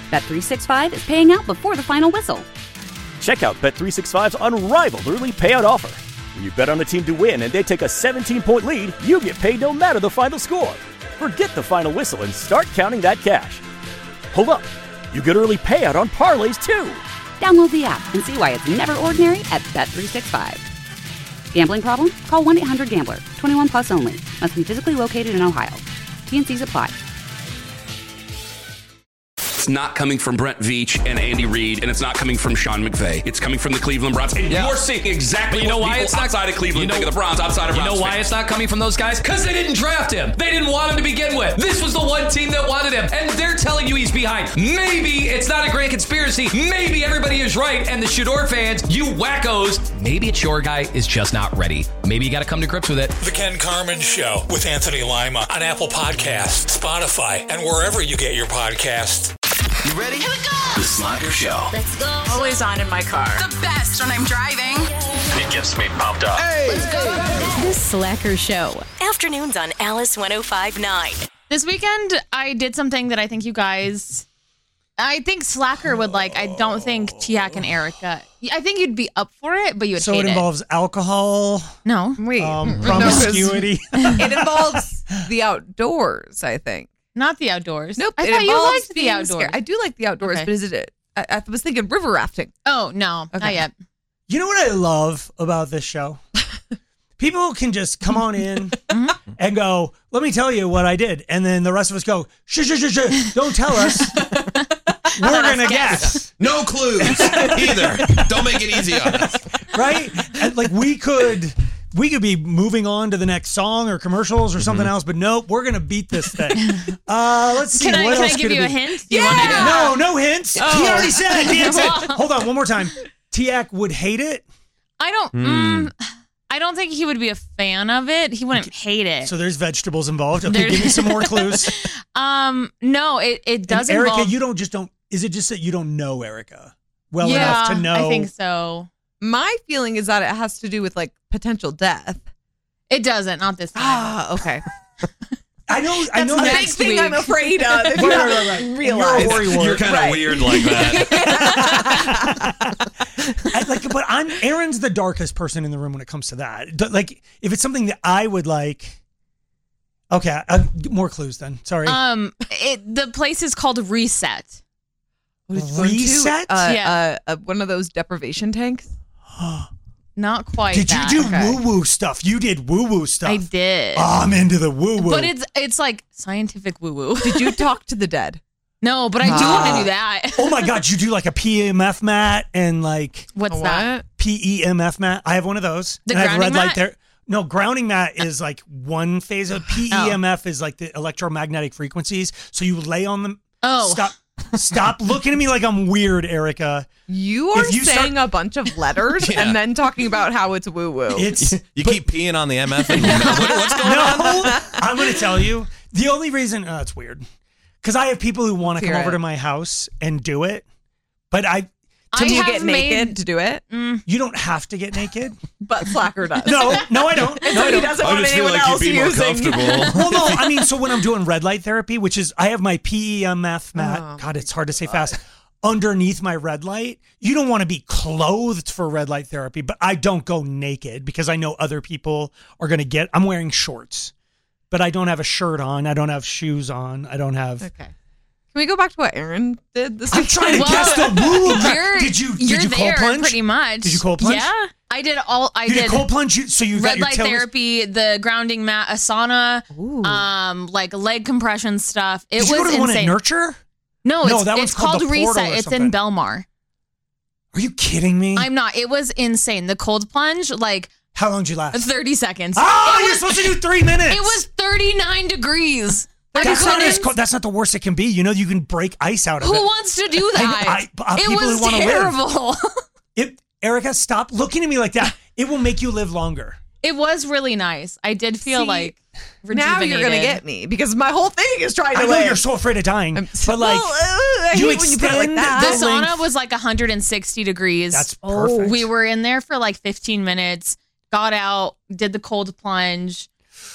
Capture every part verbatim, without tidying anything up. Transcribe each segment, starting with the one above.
Bet three sixty-five is paying out before the final whistle. Check out Bet three sixty-five's unrivaled early payout offer. When you bet on a team to win and they take a seventeen-point lead, you get paid no matter the final score. Forget the final whistle and start counting that cash. Hold up. You get early payout on parlays, too. Download the app and see why it's never ordinary at Bet three sixty-five. Gambling problem? Call one eight hundred gambler. twenty-one plus only. Must be physically located in Ohio. T and C's apply. It's not coming from Brent Veach and Andy Reid, and it's not coming from Sean McVay. It's coming from the Cleveland Browns. And yeah. you're seeing exactly you know what why people it's not, outside of Cleveland you know, think of the Browns, outside of Browns. You know why fans. It's not coming from those guys? Because they didn't draft him. They didn't want him to begin with. This was the one team that wanted him, and they're telling you he's behind. Maybe it's not a great conspiracy. Maybe everybody is right, and the Shador fans, you wackos, maybe it's your guy is just not ready. Maybe you got to come to grips with it. The Ken Carman Show with Anthony Lima on Apple Podcasts, Spotify, and wherever you get your podcasts. You ready? Here we go! The Slacker Show. Let's go. Always on in my car. The best when I'm driving. It gets me pumped up. Hey! Let's go. The Slacker Show. Afternoons on Alice one oh five point nine. This weekend, I did something that I think you guys... I think Slacker would like. I don't think Tiak and Erica... I think you'd be up for it, but you would so hate it. So it involves alcohol? No. Wait. Um, promiscuity? No, it involves the outdoors, I think. Not the outdoors. Nope. I it thought you liked the being outdoors. scared. I do like the outdoors, okay. but is it? I, I was thinking river rafting. Oh no, okay. Not yet. You know what I love about this show? People can just come on in and go, "Let me tell you what I did," and then the rest of us go, "Shh, shh, shh, shh! Don't tell us. We're gonna guess. guess." No clues either. Don't make it easy on us, right? And like we could. We could be moving on to the next song or commercials or something mm-hmm. else, but nope, we're gonna beat this thing. Uh, let's see. Can I, what can else I give you a be? hint? Do you yeah. No, no hints. Oh. He already said. He said. Hold on, one more time. Tiak would hate it. I don't. Mm. Mm, I don't think he would be a fan of it. He wouldn't hate it. So there's vegetables involved. Okay, there's, give me some more clues. Um, no, it it does. And Erica, involve... you don't just don't. Is it just that you don't know Erica well yeah, enough to know? I think so. My feeling is that it has to do with like potential death. It doesn't, not this time. Ah, okay. I know. That's I know the that big thing I'm afraid of. If right, you right, right, right. realize You're, You're kind of right. weird like that. I, like, but I'm Aaron's the darkest person in the room when it comes to that. Like, if it's something that I would like. Okay, uh, more clues then. Sorry. Um, it, the place is called Reset. Reset? Uh, yeah, uh, uh, one of those deprivation tanks. Not quite. Did that. you do okay. woo woo stuff? You did woo woo stuff. I did. Oh, I'm into the woo woo. But it's it's like scientific woo woo. Did you talk to the dead? No, but I do Ah. want to do that. Oh my God, you do like a P E M F mat and like what's a that? What? P E M F mat. I have one of those. The and I have grounding red light mat? there. No, grounding mat is like one phase of P E M F is like the electromagnetic frequencies. So you lay on them. Oh, stop. Stop looking at me like I'm weird, Erica. You are you saying start- a bunch of letters Yeah. and then talking about how it's woo woo. It's You but, keep peeing on the M F. And what, what's going no, on? I'm going to tell you. The only reason, oh, it's weird. Because I have people who want to come Hear over it. to my house and do it. But I, I Do you have get naked made- to do it? Mm, you don't have to get naked. But Slacker does. No, no, I don't. And No, so I he don't. doesn't I want just feel anyone like else you'd be more using. comfortable. Well, no, I mean, so when I'm doing red light therapy, which is, I have my P E M F mat. Oh, God, it's hard to say fast. Underneath my red light, you don't want to be clothed for red light therapy, but I don't go naked because I know other people are going to get, I'm wearing shorts, but I don't have a shirt on. I don't have shoes on. I don't have. Okay. Can we go back to what Aaron did this I'm week? trying to Well, guess the woo. you're, Did you, you're did you cold there plunge? pretty much. Did you cold plunge? Yeah, I did all. I you did, did cold plunge, you- so you got red your light tail- therapy, the grounding mat, a sauna, Ooh. um, like leg compression stuff. It Did was you go to the one at insane. Nurture? No, No, it's, that one's it's called called, the Portal Reset. or It's something. in Belmar. Are you kidding me? I'm not. It was insane. The cold plunge, like How long did you last? thirty seconds. Oh, It you're was- supposed to do three minutes. It was thirty-nine degrees. I That's not, as couldn't- cold. That's not the worst it can be. You know, you can break ice out of Who it. wants to do that? I- I- uh, it people who was wanna live. terrible. It, Erica, stop looking at me like that. It will make you live longer. It was really nice. I did feel See, like now rejuvenated. you're gonna get me because my whole thing is trying to I know live. you're so afraid of dying, I'm but so- like well, uh, I you hate when you put it like extend that. The the sauna length. was like one hundred sixty degrees. That's perfect. We were in there for like fifteen minutes, got out, did the cold plunge,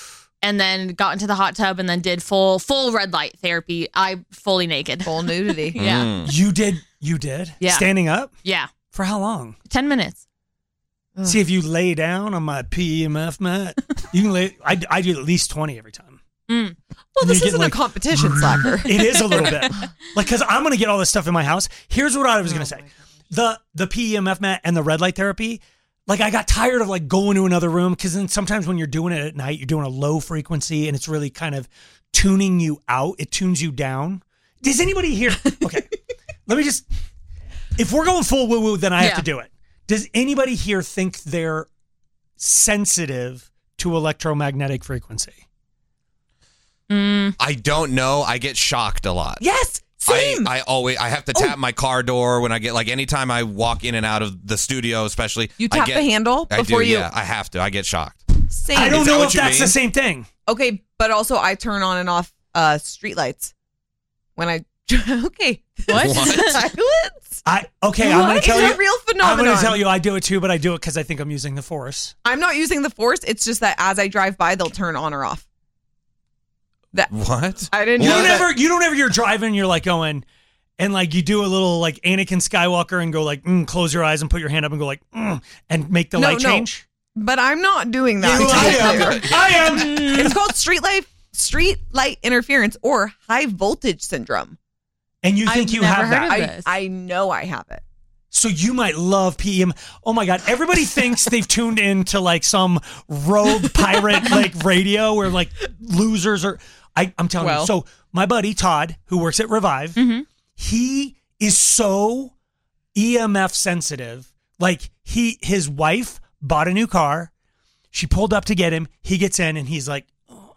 and then got into the hot tub and then did full full red light therapy. I fully naked. Full nudity. Yeah. Mm. You did, you did? Yeah. Standing up? Yeah. For how long? ten minutes. Ugh. See, if you lay down on my P E M F mat, you can lay, I, I do at least twenty every time. Mm. Well, this You're isn't getting, a like, competition, Slacker. It is a little bit. Like, because I'm going to get all this stuff in my house. Here's what I was going to say. The the P E M F mat and the red light therapy, like, I got tired of, like, going to another room because then sometimes when you're doing it at night, you're doing a low frequency and it's really kind of tuning you out. It tunes you down. Does anybody here? Okay. Let me just, if we're going full woo-woo, then I Yeah. have to do it. Does anybody here think they're sensitive to electromagnetic frequency? Mm. I don't know. I get shocked a lot. Yes, same. I, I always I have to tap oh. my car door when I get like anytime I walk in and out of the studio, especially. You tap I get, the handle I before do, you. Yeah, I have to. I get shocked. Same. I don't Is that know what if you that's mean? the same thing. Okay, but also I turn on and off uh street lights when I. Okay. What? Silence? I okay. I'm What? going to tell It's you. a real I'm phenomenon. going to tell you. I do it too, but I do it because I think I'm using the force. I'm not using the force. It's just that as I drive by, they'll turn on or off. That What? I didn't You know don't that. ever. You don't ever. You're driving. You're like going, and like you do a little like Anakin Skywalker and go like, mm, close your eyes and put your hand up and go like, mm, and make the No, light no. change. But I'm not doing that. You- to I be am. clear. I am. It's called street light street light interference or high voltage syndrome. And you think I've you never have heard that? of I, this. I know I have it. So you might love P E M. Oh my God. Everybody thinks they've tuned into like some rogue pirate like radio where like losers are. I, I'm telling Well. you. So my buddy Todd, who works at Revive, Mm-hmm. he is so E M F sensitive. Like he, his wife bought a new car. She pulled up to get him. He gets in and he's like,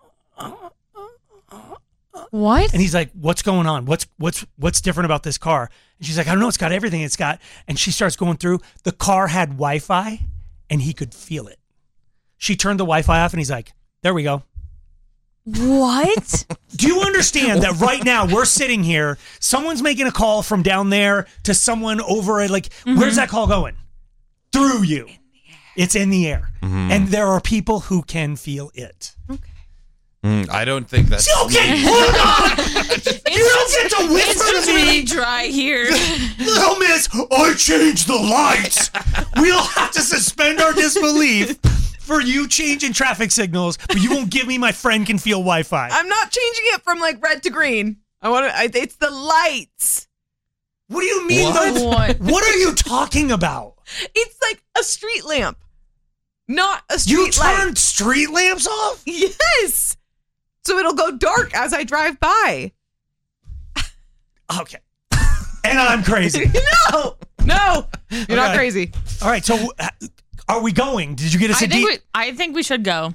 What? and he's like, what's going on? What's what's what's different about this car? And she's like, I don't know. It's got everything it's got. And she starts going through. The car had Wi-Fi and he could feel it. She turned the Wi-Fi off and he's like, there we go. What? Do you understand that right now we're sitting here, someone's making a call from down there to someone over at like, Mm-hmm. where's that call going? Through you. It's in the air. Mm-hmm. And there are people who can feel it. Mm, I don't think that's Okay, hold on. You don't get to whisper It's just to me. really dry here. Little miss, I changed the lights. We'll have to suspend our disbelief for you changing traffic signals, but you won't give me my friend can feel Wi-Fi. I'm not changing it from like red to green. I want to. It's the lights. What do you mean? What? the- What? What are you talking about? It's like a street lamp, not a You street light. turned street lamps off? Yes. So it'll go dark as I drive by. Okay. And I'm crazy. No, no, you're not Okay. crazy. All right, so uh, are we going? Did you get us I a think deep? we, I think we should go.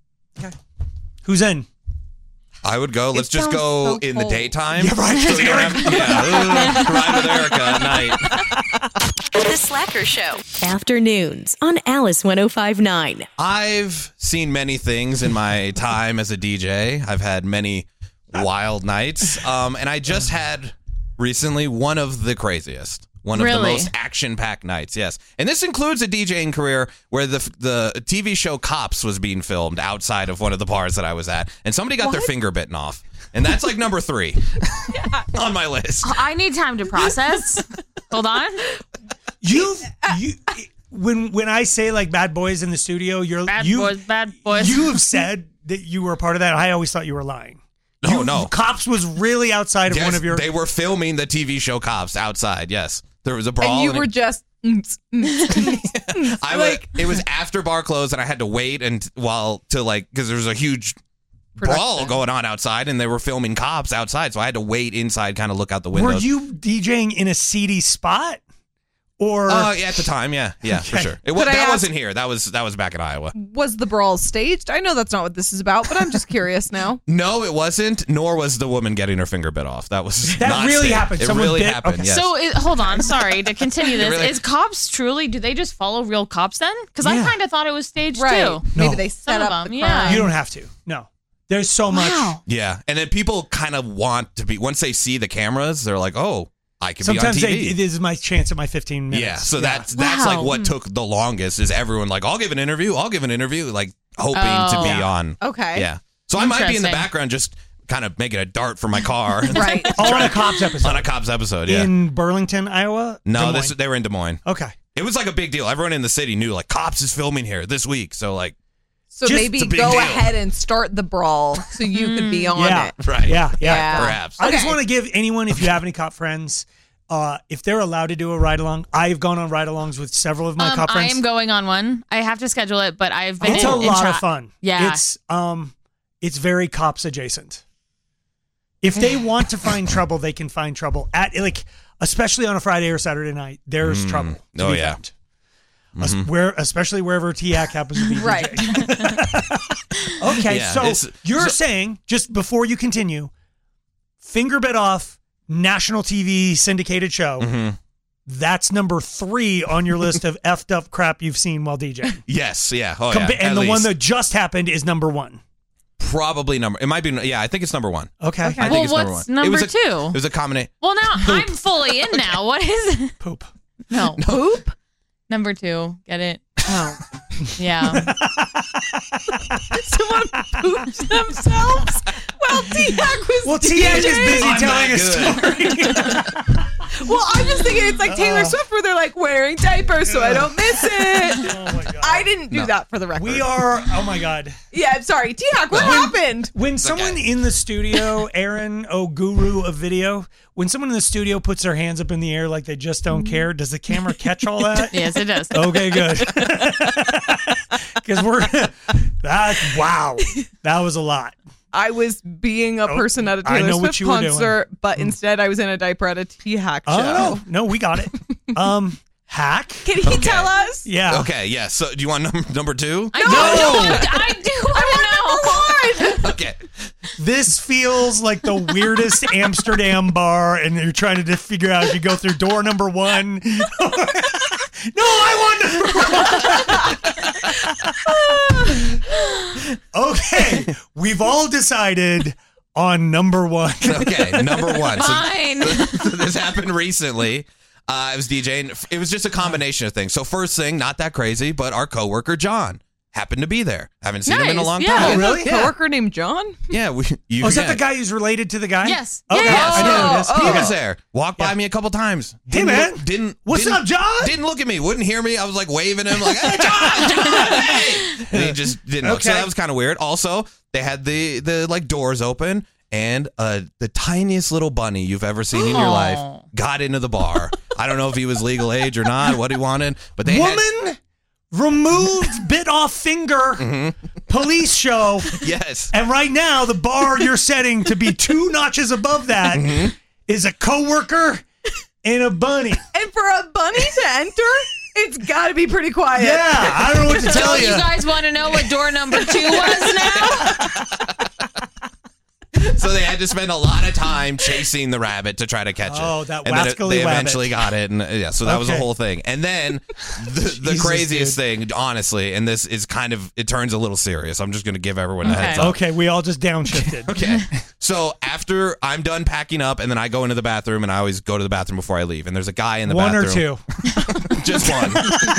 Who's in? I would go. Let's It just sounds go so in the cold. daytime. Yeah, right, So we don't have, yeah, ooh, ride with Erica at night. The Slacker Show. Afternoons on Alice one oh five point nine. I've seen many things in my time as a D J. I've had many wild nights. Um, and I just had recently one of the craziest. One of the Really? most action-packed nights, yes. And this includes a DJing career where the the T V show Cops was being filmed outside of one of the bars that I was at. And somebody got their finger bitten off. And that's like number three on my list. I need time to process. Hold on. You, you, when when I say like bad boys in the studio, you're Bad you, boys, bad boys. You have said that you were a part of that. I always thought you were lying. No, You- no. Cops was really outside of Yes, one of your. they were filming the T V show Cops outside, yes. There was a brawl. And you and were it- just. mm, mm, mm. I like- was, it was after bar closed, and I had to wait and while to like because there was a huge brawl Production. going on outside, and they were filming Cops outside, so I had to wait inside, kind of look out the were windows. you DJing in a seedy spot, or? Uh, yeah, at the time, yeah, yeah, for Okay. sure. It was Could I that ask- wasn't here. That was that was back in Iowa. Was the brawl staged? I know that's not what this is about, but I'm just curious now. No, it wasn't. Nor was the woman getting her finger bit off. That was That not really staged. happened. It Someone really bit- happened. okay. Yes. So it, hold on, sorry to continue this. Really? Is Cops truly? Do they just follow real cops then? Because I Yeah. kind of thought it was staged Right. too. No. Maybe they set Some of up them, the yeah. crime. you don't have to. No, there's so much. Wow. yeah, and then people kind of want to be once they see the cameras, they're like, oh, I can Sometimes be on they, T V. this is my chance at my fifteen minutes. Yeah, so that's that's Wow. like what took the longest is everyone like, I'll give an interview, I'll give an interview, like hoping to Oh. be Yeah. on. Okay. Yeah. So I might be in the Interesting. background just kind of making a dart for my car. Right. Oh, on a cops episode. On a cops episode, yeah. In Burlington, Iowa? Des no, Moines? this they were in Des Moines. Okay. It was like a big deal. Everyone in the city knew, like, cops is filming here this week. So, like, So Just- maybe it's a big go deal. ahead and start the brawl so you could be on Yeah. it. right. Yeah, yeah. Yeah. Perhaps. I just Okay. want to give anyone, if you have any cop friends, uh, if they're allowed to do a ride along, I've gone on ride alongs with several of my Um, cop I friends. am going on one. I have to schedule it, but I've been It's in, a in lot chat. of fun. Yeah. It's um it's very cops adjacent. If they want to find trouble, they can find trouble at like especially on a Friday or Saturday night. There's Mm. trouble. To Oh, be yeah. found. Es- Where especially wherever T A C happens to be. Right. Okay, Yeah, so it's- you're so- saying, just before you continue, Finger Bit Off, national T V syndicated show. Mm-hmm. That's number three on your list of effed up crap you've seen while DJing. Yes, yeah. Oh, Compa- yeah. and At the one least. that just happened is number one. Probably number. It might be. Yeah, I think it's number one. Okay. I think Well, it's number what's one. number it was a, two? It was a combination. Well, now I'm fully in now. What is it? Poop. No. Poop? Number two. Get it? Oh. Yeah. Someone poops themselves? Well, T-Hack was Well, T A C is DJing. busy I'm telling a that story. Well, I'm just thinking it's like Taylor Swift where they're like wearing diapers so I don't miss it. Oh my God. I didn't do that for the record. We are, oh my God. Yeah, I'm sorry. T-Hack, what happened? When someone in the studio, Aaron, oh guru of video, when someone in the studio puts their hands up in the air like they just don't care, does the camera catch all that? Yes, it does. Okay, good. Because we're, that, wow. That was a lot. I was being a person at a I Taylor know what Swift you were doing. concert, but instead I was in a diaper at a T-Hack show. Oh, no, no, we got it. Um, Hack? Can he tell us? Yeah. Okay, yeah. So, do you want number number two? I do. I, I do want to know. Okay. This feels like the weirdest Amsterdam bar, and you're trying to figure out if you go through door number one. No, I want number one. Okay, we've all decided on number one. Okay, number one. So, Fine. so this happened recently. Uh, I was DJing. It was just a combination of things. So first thing, not that crazy, but our coworker John happened to be there. Haven't seen him in a Nice, long yeah. time. Oh, really? A coworker named John? Yeah. We, you, Oh, is that yeah. the guy who's related to the guy? Yes. Okay, Yeah. I know who it is. He Oh. was there. Walked by me a couple times. Hey, Didn't man. Look, didn't. What's didn't- up, John? Didn't look at me. Wouldn't hear me. I was like waving him, like, "Hey, John, John, hey!" And he just didn't look. So Okay. that was kind of weird. Also, they had the the like doors open, and uh, the tiniest little bunny you've ever seen in your life Aw. got into the bar. I don't know if he was legal age or not, what he wanted, but they had. Woman removed, bit off finger, police show. Yes. And right now, the bar you're setting to be two notches above that is a coworker and a bunny. And for a bunny to enter, it's got to be pretty quiet. Yeah, I don't know what to tell So you. you guys want to know what door number two was now? So they had to spend a lot of time chasing the rabbit to try to catch it. Oh, that and then it- wascally they wabbit. eventually got it, and uh, yeah, so that was the Okay. whole thing. And then the, the Jesus, craziest thing, honestly, and this is kind of it turns a little serious. I'm just going to give everyone a Okay. heads up. Okay, we all just downshifted. Okay. So after I'm done packing up, and then I go into the bathroom, and I always go to the bathroom before I leave. And there's a guy in the One or bathroom. two. Just one.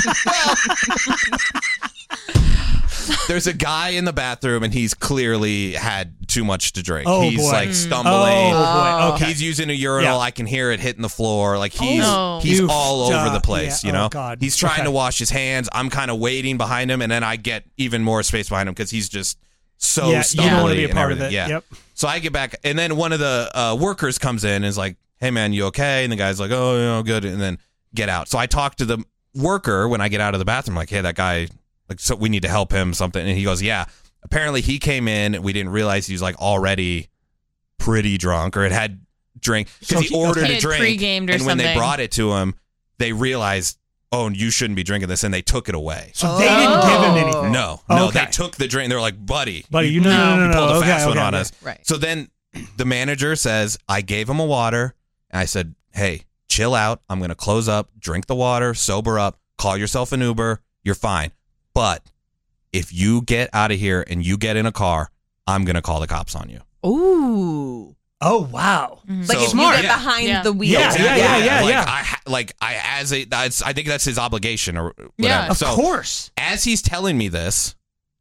There's a guy in the bathroom, and he's clearly had too much to drink. Oh, he's boy. like Mm. stumbling. Oh, boy. Okay. He's using a urinal. Yeah. I can hear it hitting the floor. Like he's no. he's You've all over done- the place. yeah. You know, Oh, God. he's trying Okay. to wash his hands. I'm kind of waiting behind him, and then I get even more space behind him because he's just so Yeah, you don't wanna stumbly be a and part of everything. it. Yeah. Yep. So I get back, and then one of the uh, workers comes in and is like, "Hey, man, you okay?" And the guy's like, "Oh, you know, good." And then get out. So I talk to the worker when I get out of the bathroom, like, "Hey, that guy, like, so we need to help him something." And he goes, "Yeah." Apparently, he came in. We didn't realize he was like already pretty drunk or had had drink because So he he- ordered He a had drink. pre-gamed or and when they something. brought it to him, they realized, "Oh, you shouldn't be drinking this," and they took it away. So they didn't give him Oh. anything. No, no, Okay. they took the drink. They were like, "Buddy, Buddy, you you, no, no, no, you no. pulled a Okay, fast one okay, on okay. us." Right. So then the manager says, "I gave him a water," and I said, "Hey, chill out. I'm going to close up, drink the water, sober up, call yourself an Uber. You're fine. But if you get out of here and you get in a car, I'm going to call the cops on you." Ooh. Oh, wow. Like So- if you Smart. get Yeah. behind Yeah. the wheel. Yeah, yeah, yeah, yeah, like, yeah. I, ha- like I as a that's I think that's his obligation or whatever. Yeah. Of so course. as he's telling me this,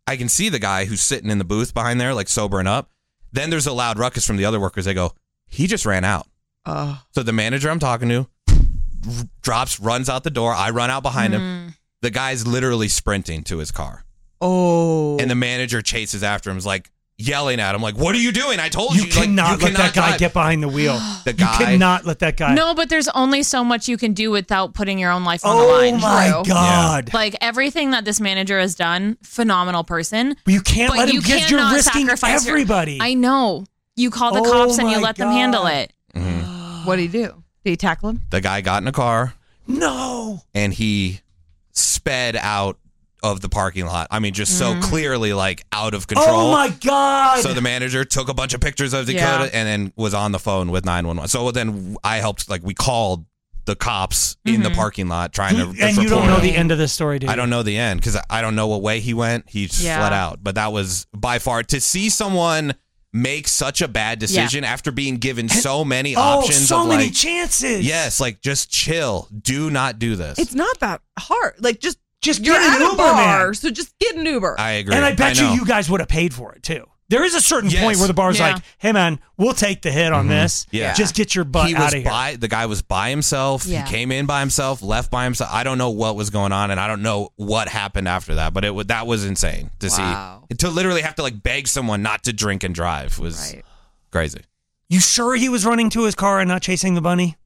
I can see the guy who's sitting in the booth behind there, like sobering up. Then there's a loud ruckus from the other workers. They go, he just ran out. Uh, so the manager I'm talking to r- drops, runs out the door. I run out behind Mm. him. The guy's literally sprinting to his car. Oh. And the manager chases after him, is like yelling at him, like, what are you doing? I told you. You cannot like, you let cannot that guy drive. get behind the wheel. The You guy. cannot let that guy. No, but there's only so much you can do without putting your own life on Oh the line. my True. God. Like everything that this manager has done, phenomenal person. But you can't But let him you because you're cannot risking sacrifice your- everybody. I know. You call the Oh cops and you my let them handle God. it. What did he do? Did he tackle him? The guy got in a car No. and he sped out of the parking lot. I mean, just so Mm. clearly like out of control. Oh my God. So the manager took a bunch of pictures of the Yeah. could and then was on the phone with nine one one. So then I helped, like we called the cops in the Mhm. parking lot trying to and you don't report know him. the end of the story, do you? I don't know the end because I don't know what way he went. He just Yeah. fled out. But that was by far, to see someone make such a bad decision after being given so many Oh, options so of many like, chances. yes, like just chill. Do not do this. It's not that hard. Like just Just you're get an at a Uber, bar, man. so just get an Uber. I agree. And I bet you know. you guys would have paid for it too. There is a certain Yes. point where the bar's Yeah. like, "Hey man, we'll take the hit on Mhm. this. Yeah. Just get your butt he out was of here." by the guy was by himself. Yeah. He came in by himself, left by himself. I don't know what was going on, and I don't know what happened after that. But it would that was insane to Wow. see. To literally have to like beg someone not to drink and drive was Right. crazy. You sure he was running to his car and not chasing the bunny?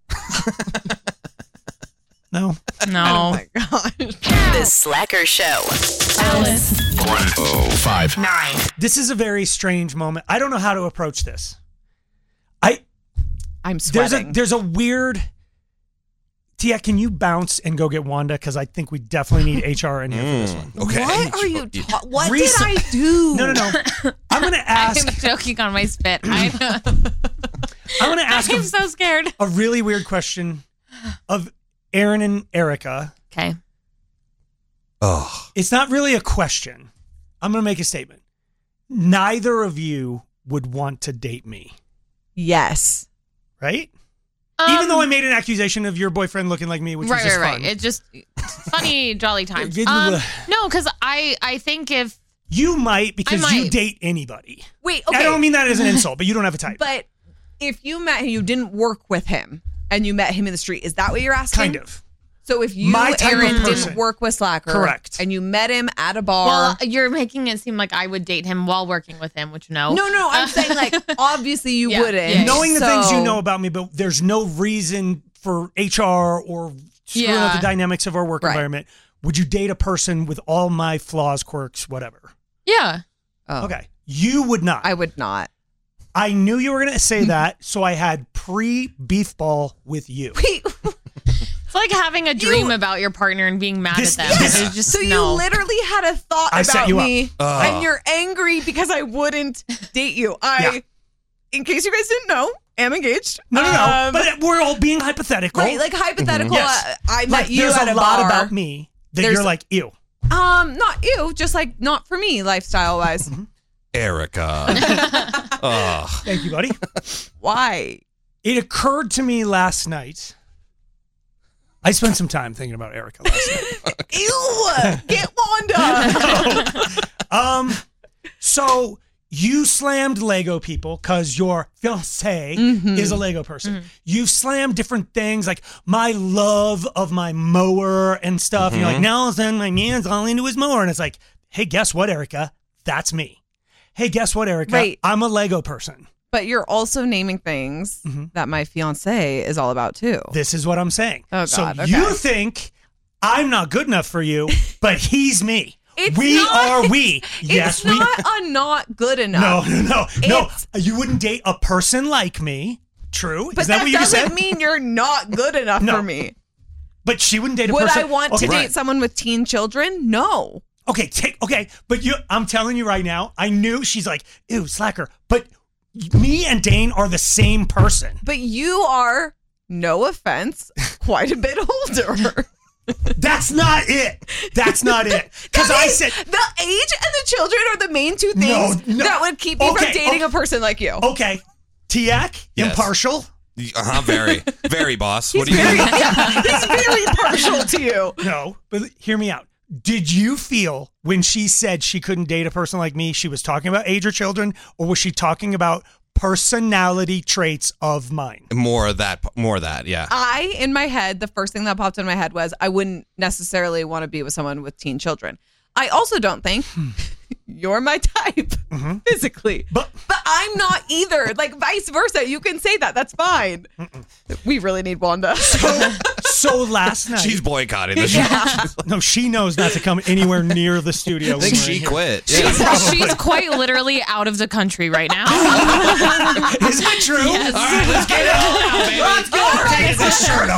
No. No. Oh my gosh. The Slacker Show. Alice. one oh five Nine. This is a very strange moment. I don't know how to approach this. I I'm there's a sweating. there's a weird. Tia, can you bounce and go get Wanda? Because I think we definitely need H R in here for this one. Okay. What are you? Ta- what Resa- did I do? No, no, no. I'm gonna ask. I'm choking on my spit. I know. I'm gonna ask I'm a, so scared. a really weird question of Aaron and Erica. Okay. Oh, It's not really a question. I'm gonna make a statement. Neither of you would want to date me, Yes. right? Um, Even though I made an accusation of your boyfriend looking like me, which right, was just right, fun. right. It just funny, jolly times. Give me Um, the- no, because I, I think if You might because I you might. date anybody. Wait. Okay. I don't mean that as an insult, but you don't have a type. But if you met him, you didn't work with him, and you met him in the street, is that what you're asking? Kind of. So if you, My type of Aaron, person. didn't work with Slacker, Correct. and you met him at a bar. well, you're making it seem like I would date him while working with him, which no, no, no, I'm saying like obviously you Yeah, wouldn't. yeah, yeah. Knowing the things you So- know about me, but there's no reason for H R or screwing up Yeah. the dynamics of our work Right. environment. Would you date a person with all my flaws, quirks, whatever? yeah, Oh, Okay. You would not. I would not. I knew you were going to say that, so I had pre-beef ball with you. Wait, it's like having a dream about your partner and being mad This- at them. yes. It's just so you no. literally had a thought I set about you up. me, Ugh. and you're angry because I wouldn't date you. I, Yeah. in case you guys didn't know, am engaged. No, no, no. Um, but we're all being hypothetical. right, like hypothetical. Yes. uh, I met Like, you there's at a a, lot bar. about me that There's- you're like, ew. Um, not you, just like not for me, lifestyle wise. Erica. oh. Thank you, buddy. Why? It occurred to me last night. I spent some time thinking about Erica last night. Ew! Get Wanda. Um, so you slammed Lego people because your fiance Mhm. is a Lego person. You've slammed different things like my love of my mower and stuff. And you're like, Mhm. now all of a sudden my man's all into his mower. And it's like, hey, guess what, Erica? That's me. Hey, guess what, Erica? Right. I'm a Lego person. But you're also naming things Mm-hmm. that my fiance is all about too. This is what I'm saying. Oh, so God, okay. you think I'm not good enough for you, but he's me. It's we not- are we. Yes, it's we. not a not good No, enough. no, no, no. It's- You wouldn't date a person like me. True. But Is that, that, what you just doesn't said? mean you're not good enough No. for me. But she wouldn't date a Would person. I want okay. to date someone with teen children? No. Okay, take okay, but you I'm telling you right now, I knew she's like, ew, slacker. But me and Dane are the same person. But you are, no offense, quite a bit older. That's not it. That's not it. Because That I is- said the age and the children are the main two things No, no. that would keep me Okay, from dating okay. a person like you. okay. Tiak, Yes. impartial. Uh-huh, very. Very, boss. What do you Very, mean? yeah, he's very partial to you. No, but hear me out. Did you feel when she said she couldn't date a person like me, she was talking about age or children, or was she talking about personality traits of mine? More of that. More of that. Yeah. I, in my head, the first thing that popped in my head was I wouldn't necessarily want to be with someone with teen children. I also don't think you're my type mm-hmm. physically, but but I'm not either. Like vice versa. You can say that. That's fine. Mm-mm. We really need Wanda. So, so last night she's boycotting the show. Yeah. No, she knows not to come anywhere near the studio. I think she quit. Yeah. She's, she's quite literally out of the country right now. Is it true? Yes. All right, let's get it on now, baby. Let's go. Take the shirt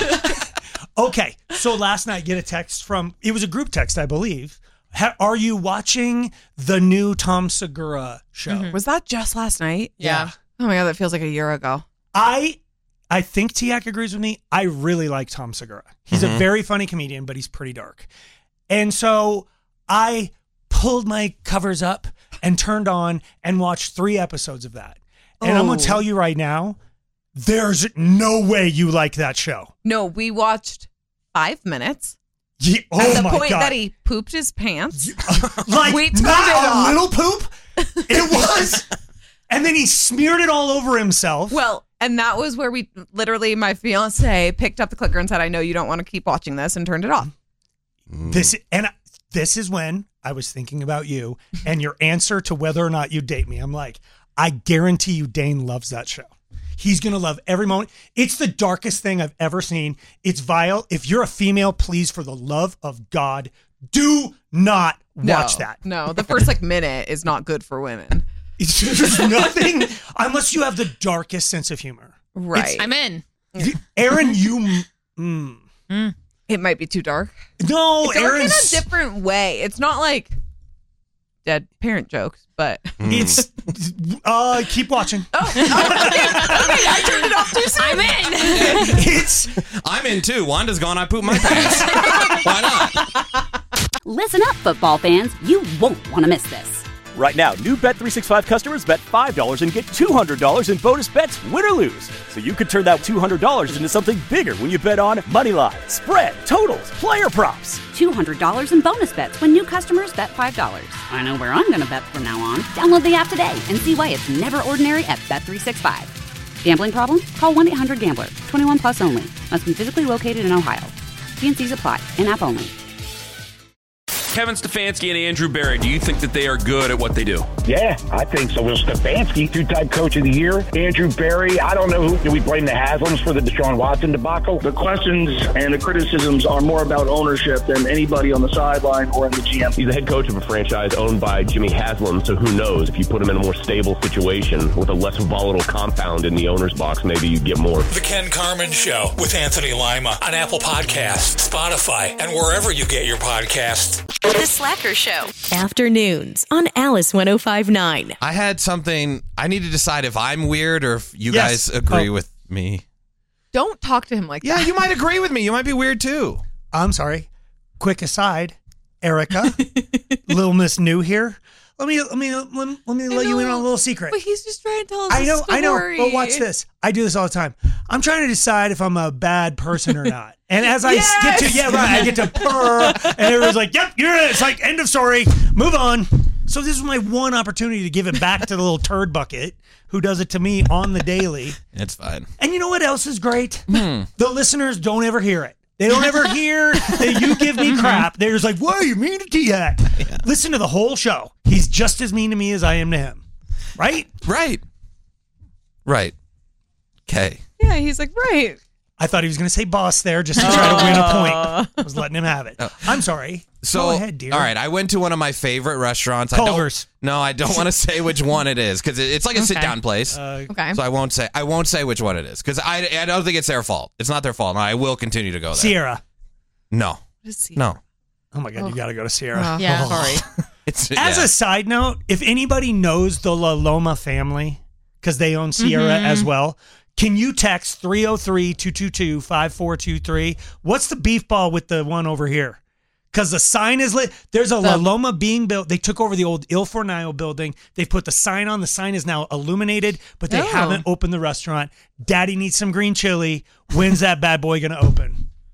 off. Okay, so last night, get a text from, it was a group text, I believe. Ha, are you watching the new Tom Segura show? Mm-hmm. Was that just last night? Yeah. Oh my God, that feels like a year ago. I I think Tiak agrees with me. I really like Tom Segura. He's mm-hmm. a very funny comedian, but he's pretty dark. And so I pulled my covers up and turned on and watched three episodes of that. And oh. I'm going to tell you right now, there's no way you like that show. No, we watched five minutes. Yeah, oh At the my point God. that he pooped his pants. Like, we turned not it a off. little poop. It was. And then he smeared it all over himself. Well, and that was where we literally, my fiance picked up the clicker and said, I know you don't want to keep watching this, and turned it off. This and I, this is when I was thinking about you and your answer to whether or not you date me. I'm like, I guarantee you Dane loves that show. He's going to love every moment. It's the darkest thing I've ever seen. It's vile. If you're a female, please, for the love of God, do not watch no, that. No, the first like minute is not good for women. It's just nothing unless you have the darkest sense of humor. Right. I'm in. Aaron, you... Mm. Mm. It might be too dark. No, it's dark Aaron's... in a different way. It's not like dead parent jokes, but... It's... Uh, keep watching. Oh, okay. okay. I turned it off too soon. I'm in. It's... I'm in too. Wanda's gone. I pooped my pants. Why not? Listen up, football fans. You won't want to miss this. Right now, new Bet three sixty-five customers bet five dollars and get two hundred dollars in bonus bets, win or lose. So you could turn that two hundred dollars into something bigger when you bet on money line, spread, totals, player props. two hundred dollars in bonus bets when new customers bet five dollars. I know where I'm going to bet from now on. Download the app today and see why it's never ordinary at Bet three sixty-five. Gambling problem? Call one eight hundred gambler. twenty-one plus only. Must be physically located in Ohio. T N Cs apply. In-app only. Kevin Stefanski and Andrew Berry, do you think that they are good at what they do? Yeah, I think so. Well, Stefanski, two-time coach of the year. Andrew Berry, I don't know who. Do we blame the Haslams for the Deshaun Watson debacle? The questions and the criticisms are more about ownership than anybody on the sideline or in the G M. He's the head coach of a franchise owned by Jimmy Haslam, so who knows? If you put him in a more stable situation with a less volatile compound in the owner's box, maybe you get more. The Ken Carman Show with Anthony Lima on Apple Podcasts, Spotify, and wherever you get your podcasts. The Slacker Show. Afternoons on Alice one oh five point nine. I had something. I need to decide if I'm weird or if you Yes. guys agree Oh. with me. Don't talk to him like Yeah, that. you might agree with me. You might be weird too. I'm sorry. Quick aside, Erica, Little Miss New here. Let me let me let me, let, me let you in on a little secret. But he's just trying to tell us I know, a I know. story. But watch this. I do this all the time. I'm trying to decide if I'm a bad person or not. And as I Yes! get to, yeah, right, I get to purr, and everyone's like, "Yep, you're it." It's like end of story. Move on. So this is my one opportunity to give it back to the little turd bucket who does it to me on the daily. It's fine. And you know what else is great? Hmm. The listeners don't ever hear it. They don't ever hear that you give me crap. They're just like, "Why are you mean to Tiak?" Yeah. Listen to the whole show. He's just as mean to me as I am to him. Right? Right. Right. Okay. Yeah, he's like, right. I thought he was going to say boss there just to try to win a point. I was letting him have it. Oh. I'm sorry. So, Go ahead, dear. all right, I went to one of my favorite restaurants. Culver's. I don't, no, I don't want to say which one it is because it's like a Okay. sit-down place. Uh, Okay. So I won't say. I won't say which one it is because I, I don't think it's their fault. It's not their fault. No, I will continue to go there. Sierra. No. What is Sierra? No. Oh my God, you got to go to Sierra. Uh, Yeah. Sorry. It's As yeah. a side note, if anybody knows the La Loma family, because they own Sierra Mhm. as well, can you text three oh three, two two two, five four two three? What's the beef ball with the one over here? Because the sign is lit. There's a La Loma being built. They took over the old Il Fornaio building. They put the sign on. The sign is now illuminated, but they Oh. haven't opened the restaurant. Daddy needs some green chili. When's that bad boy going to open?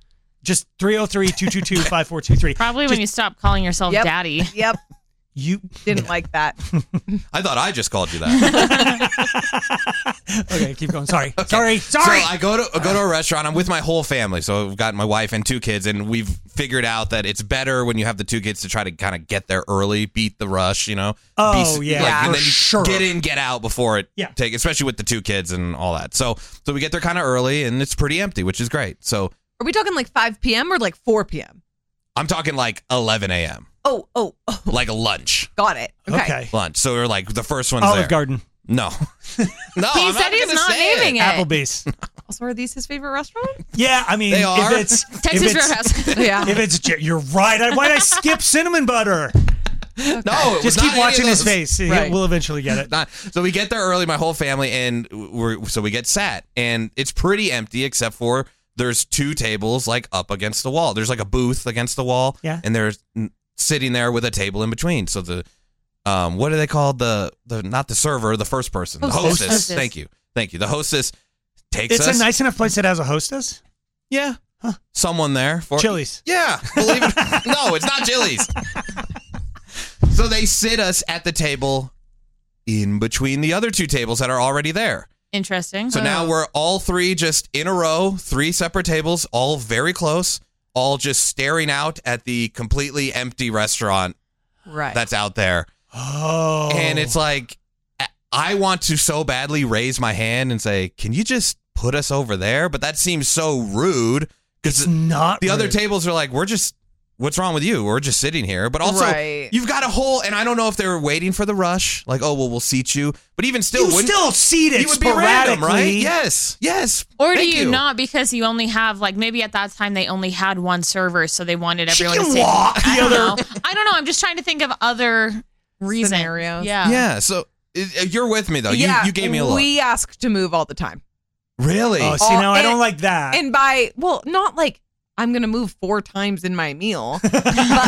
Just three oh three, two two two, five four two three. Probably just, when you stop calling yourself Yep. daddy. Yep. You didn't like that. I thought I just called you that. Okay, keep going. Sorry. Okay. Sorry. Sorry. So I go to I go to a restaurant. I'm with my whole family. So I've got my wife and two kids, and we've figured out that it's better when you have the two kids to try to kind of get there early, beat the rush, you know. Oh, Be, yeah, like, and for then you sure. get in, get out before it Yeah. take, especially with the two kids and all that. So so we get there kind of early, and it's pretty empty, which is great. So Are we talking like five p.m. or like four p.m.? I'm talking like eleven a.m. Oh, oh, oh. Like a lunch. Got it. Okay. Okay. Lunch. So we're like the first one's Olive there. Garden. No. no, He I'm said not he's gonna not say naming it. Applebee's. Also, are these his favorite restaurant? Yeah, I mean, They are. if it's Texas if it's, Roadhouse. Yeah. if it's you're right. I, why'd I skip cinnamon butter? No, it was Just not keep any watching of his those. face. He- Right. We'll eventually get it. Not, so we get there early, my whole family, and we're so we get sat, and it's pretty empty except for there's two tables like up against the wall. There's like a booth against the wall, Yeah. and there's mm, sitting there with a table in between. So the um, what are they called? The the not the server, the first person, the Hostess. hostess. Hostess. Thank you, thank you. The hostess takes It's us. a nice enough place that has a hostess. yeah, someone there for Chili's. Yeah, believe it. No, it's not Chili's. So they sit us at the table in between the other two tables that are already there. Interesting. So now we're all three just in a row, three separate tables, all very close, all just staring out at the completely empty restaurant Right. that's out there. Oh. And it's like, I want to so badly raise my hand and say, can you just put us over there? But that seems so rude It's because not the other rude. tables are like, we're just, what's wrong with you? We're just sitting here. But also, Right. you've got a whole, and I don't know if they were waiting for the rush, like, oh, well, we'll seat you. But even still, You wouldn't, still seat it you would be random, right? sporadically. Yes, yes. Or do Thank you, not because you only have like maybe at that time they only had one server, so they wanted everyone can to sit. walk I the don't other- know. I don't know. I'm just trying to think of other reasons. Scenarios. Yeah. Yeah, so uh, you're with me though. yeah, you you gave me a look. We ask to move all the time. Really? Oh, see, Oh, now I and- don't like that. And by, well, not like I'm going to move four times in my meal. But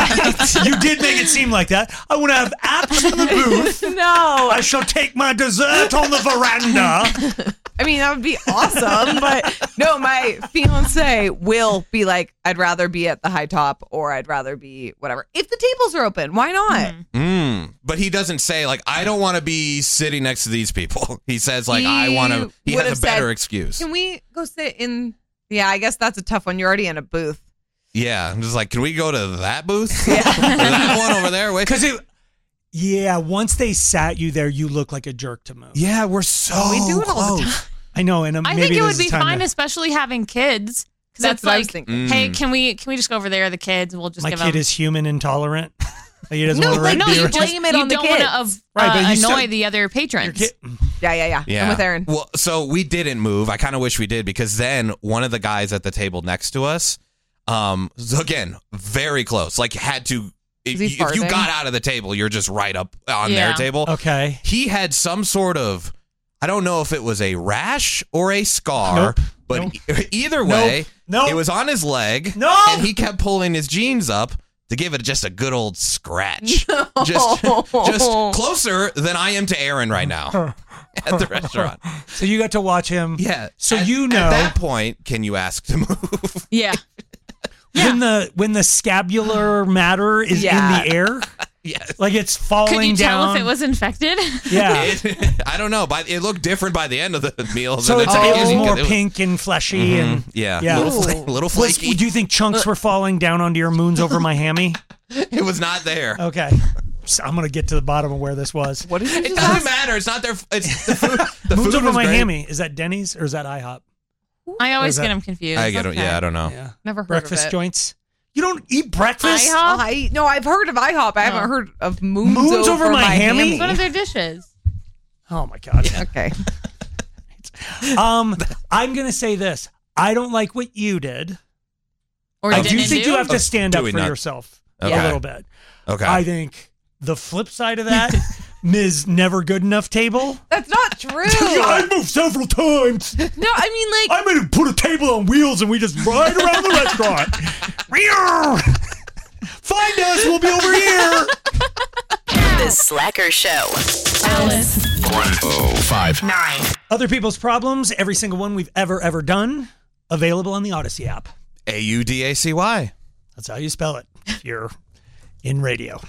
You did make it seem like that. I want to have apps in the booth. no. I shall take my dessert on the veranda. I mean, that would be awesome. But no, my fiance will be like, I'd rather be at the high top or I'd rather be whatever. If the tables are open, why not? Mm. But he doesn't say like I don't want to be sitting next to these people. He says like I want to. He would has have a better said, excuse. Can we go sit in? Yeah, I guess that's a tough one. You're already in a booth. Yeah, I'm just like, can we go to that booth? Or that one over there. Wait, Because it, yeah, once they sat you there, you look like a jerk to move. yeah, we're so We do it all the close. I know, and um, I maybe think it this would is be time fine, to- especially having kids. Because That's that's what I was like, thinking. hey, Mm. can we can we just go over there? The kids, we'll just My give kid them. is human intolerant. Like, he doesn't No, want to like, rent no, beer. you blame it you on the don't kids. want to Right, but uh, you annoy still- the other patrons. Kid- Yeah, yeah, yeah. Yeah. I'm with Aaron. Well, so we didn't move. I kind of wish we did because then one of the guys at the table next to us, um, so again, very close. Like had to. If, he if you farting? got out of the table, you're just right up on Yeah. their table. Okay. He had some sort of, I don't know if it was a rash or a scar, Nope. but Nope. e- either way, Nope. it was on his leg. No. And he kept pulling his jeans up to give it just a good old scratch. Just, just closer than I am to Aaron right now at the restaurant. So you got to watch him. Yeah. So at, you know At that point, can you ask to move? Yeah. when the when the scapular matter is Yeah. in the air, Yes. like it's falling Could you down. tell if it was infected? Yeah. It, I don't know, but it looked different by the end of the meal. So than it's, at the it was beginning, more 'cause it pink and fleshy Mhm. and Yeah, yeah. little, fla- little Was- flaky. do you think chunks were falling down onto your moons over my hammy? It was not there. Okay. So I'm gonna get to the bottom of where this was. What did you It just doesn't ask? matter. It's not their. It's the food. The Moons food over was my great. hammy. Is that Denny's or is that IHOP? I Or always is that- get them confused. I get it. Okay. Yeah, I don't know. Yeah. Never heard Breakfast of it. joints. You don't eat breakfast? IHOP? I, no, I've heard of IHOP. I haven't Oh. heard of moons, Moons over my hammy? It's one of their dishes. Oh my god. Okay. Um, I'm gonna say this. I don't like what you did. Or I didn't do think you have to Oh, stand up doing for not- yourself Okay. a little bit. Okay. I think the flip side of that, Miz Never Good Enough table. That's not true. I moved several times. No, I mean, like, I'm gonna put a table on wheels and we just ride around the restaurant. Find us, we'll be over here. The Slacker Show. Alice. one oh five Nine. Other people's problems, every single one we've ever, ever done, available on the Odyssey app. A U D A C Y. That's how you spell it if you're in radio.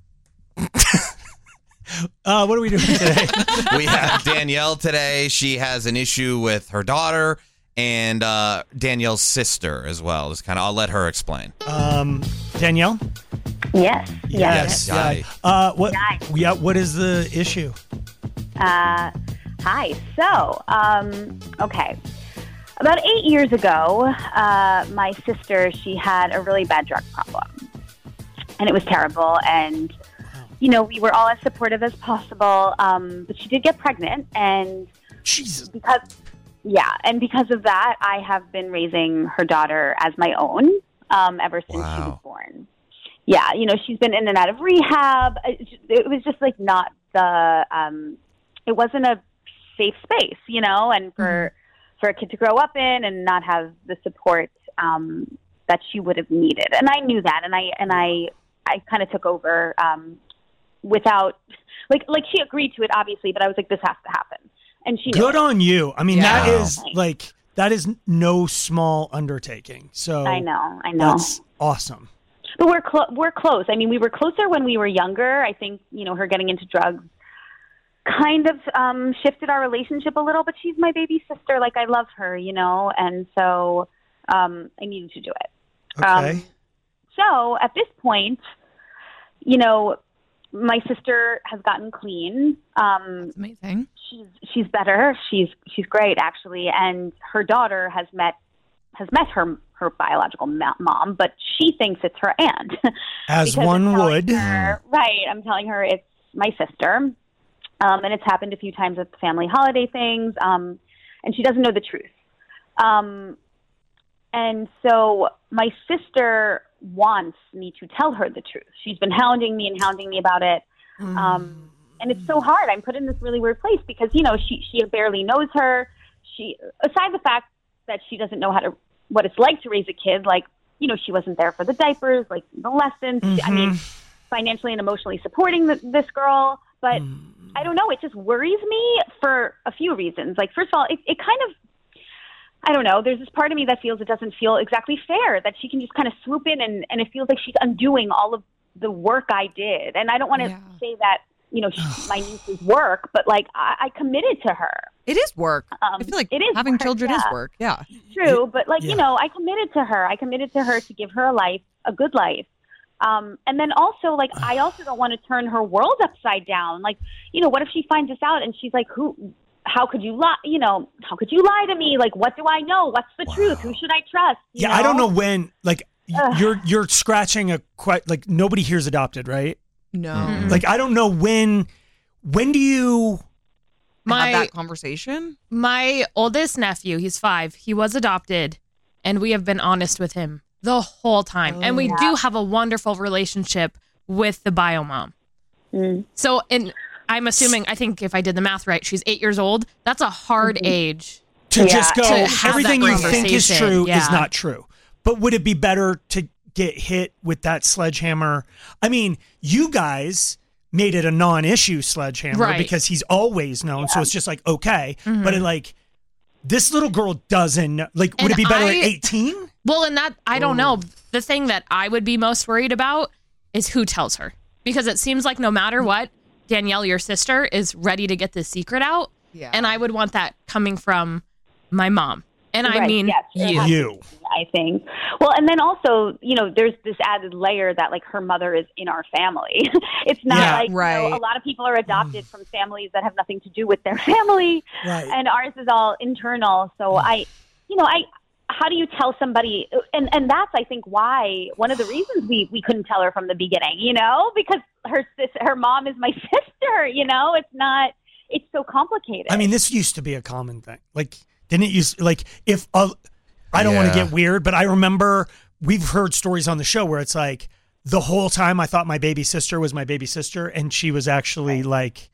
uh, what are we doing today? We have Danielle today. She has an issue with her daughter and uh, Danielle's sister as well. Just kind of, I'll let her explain. Um, Danielle? Yes. Yes. Yeah. Hi. Uh, what? Hi. Yeah. What is the issue? Uh, hi. So, um, okay. About eight years ago, uh, my sister, she had a really bad drug problem. And it was terrible. And, you know, we were all as supportive as possible. Um, but she did get pregnant. And Jesus. because, yeah. And because of that, I have been raising her daughter as my own um, ever since Wow. she was born. Yeah, you know, she's been in and out of rehab. It was just like not the, um, it wasn't a safe space, you know, and for mm-hmm. for a kid to grow up in and not have the support um, that she would have needed. And I knew that, and I and I I kind of took over um, without, like like she agreed to it, obviously, but I was like, this has to happen. And she Good on you. I mean, Yeah. that is like, that is no small undertaking. So I know, I know. That's awesome. But we're clo- we're close. I mean, we were closer when we were younger. I think, you know, her getting into drugs kind of um, shifted our relationship a little. But she's my baby sister. Like, I love her, you know, and so um, I needed to do it. Okay. Um, so at this point, you know, my sister has gotten clean. Um, That's amazing. She's she's better. She's she's great, actually, and her daughter has met has met her her biological ma- mom, but she thinks it's her aunt. As Because one I'm telling would. her- right. I'm telling her it's my sister. Um, and it's happened a few times at family holiday things. Um, and she doesn't know the truth. Um, and so my sister wants me to tell her the truth. She's been hounding me and hounding me about it. Um, and it's so hard. I'm put in this really weird place because, you know, she, she barely knows her. She, aside the fact that she doesn't know how to, what it's like to raise a kid, like, you know, she wasn't there for the diapers, like the lessons. Mm-hmm. I mean, financially and emotionally supporting the, this girl. But Mm. I don't know. It just worries me for a few reasons. Like, first of all, it, it kind of, I don't know. There's this part of me that feels it doesn't feel exactly fair that she can just kind of swoop in and, and it feels like she's undoing all of the work I did. And I don't want to Yeah. say that, you know, she, my niece's work, but like I, I committed to her. It is work. Um, I feel like it is having work, children is yeah. work. Yeah. True, but like, yeah. you know, I committed to her. I committed to her to give her a life, a good life. Um, and then also, like, I also don't want to turn her world upside down. Like, you know, what if she finds this out and she's like, who, how could you lie? You know, how could you lie to me? Like, what do I know? What's the Wow. truth? Who should I trust? You Yeah, know? I don't know when, like, y- Ugh. you're you're scratching a quite, like, nobody here's adopted, right? No. Mm-mm. Like, I don't know when, when do you, My Have that conversation. my oldest nephew, he's five. He was adopted, and we have been honest with him the whole time. and we Oh. do have a wonderful relationship with the bio mom. Mm. So, and I'm assuming, I think if I did the math right, she's eight years old. That's a hard Mm-hmm. age. to Yeah. just go, To have everything that you think is conversation, true yeah. is not true. But would it be better to get hit with that sledgehammer? I mean, you guys made it a non-issue sledgehammer Right. because he's always known. So it's just like, okay. Mhm. But it, like, this little girl doesn't, like, would And it be better I- at eighteen? Well, and that, I don't know. The thing that I would be most worried about is who tells her. Because it seems like no matter what, Danielle, your sister, is ready to get this secret out. Yeah. And I would want that coming from my mom. And I Right, mean, yes, it you. has to You. be, I think. Well, and then also, you know, there's this added layer that like her mother is in our family. It's not Yeah. like, you know, Right. a lot of people are adopted from families that have nothing to do with their family. Right. And ours is all internal. So I, you know, I, how do you tell somebody? And, and that's, I think, why one of the reasons we, we couldn't tell her from the beginning, you know, because her sis, her mom is my sister, you know, it's not, it's so complicated. I mean, this used to be a common thing. Like, didn't it used, like, if, uh, I don't want Yeah. to get weird, but I remember we've heard stories on the show where it's like, the whole time I thought my baby sister was my baby sister, and she was actually like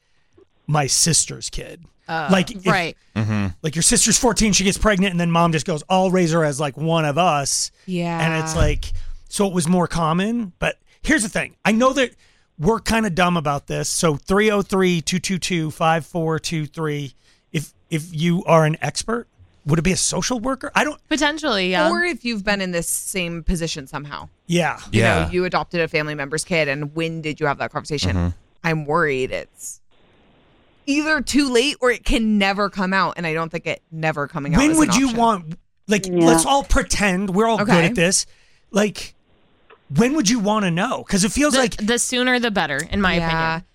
my sister's kid. Uh, like, if- Right. Mm-hmm. like your sister's fourteen, she gets pregnant, and then mom just goes, I'll raise her as like one of us. Yeah. And it's like, so it was more common. But here's the thing. I know that we're kind of dumb about this. So three oh three, two two two, five four two three. If if you are an expert, would it be a social worker? I don't. Potentially, yeah. Or if you've been in this same position somehow. Yeah. You Yeah. know, you adopted a family member's kid, and when did you have that conversation? Mhm. I'm worried it's either too late or it can never come out, and I don't think it never coming out. When is would an you option. want? Like, Yeah. let's all pretend we're all good Okay. at this. Like, when would you want to know? Because it feels the, like the sooner the better, in my Yeah. opinion.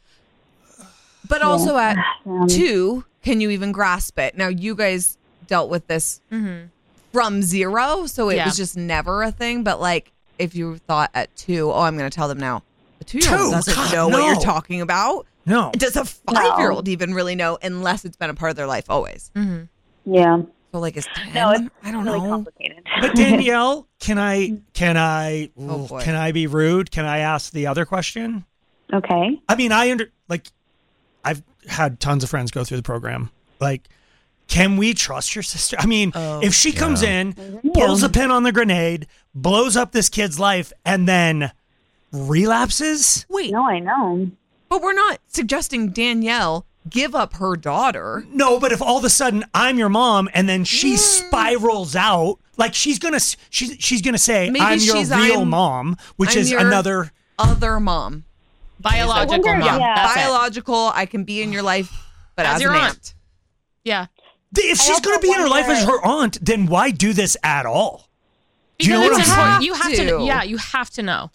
But Yeah. also at Um, two, can you even grasp it? Now, you guys dealt with this Mm-hmm. from zero, so it Yeah. was just never a thing. But like, if you thought at two, oh, I'm going to tell them now. A two-year-old Two? doesn't God, know what no. you're talking about. no. Does a five-year-old even really know unless it's been a part of their life always? Mm-hmm. Yeah. So like, is ten? No, it's I don't really know. complicated. But Danielle, can I? Can I? Oh, boy. Can I be rude? Can I ask the other question? Okay. I mean, I under like. I've had tons of friends go through the program. Like, can we trust your sister? I mean, Oh. if she comes Yeah. in, pulls a pin on the grenade, blows up this kid's life, and then relapses. Wait, No, I know. but we're not suggesting Danielle give up her daughter. No, but if all of a sudden I'm your mom and then she Mm. spirals out, like she's gonna she's she's gonna say Maybe I'm your she's, real I'm- mom, which I'm is your another. Other mom. Biological wonder- mom. yeah. That's it. Biological, I can be in your life, but As as, your an aunt. aunt. Yeah. If she's also gonna be in her life as wonder- her aunt, then why do this at all? Do you Because know what it's I'm important. saying? You have to. to. Yeah, you have to know.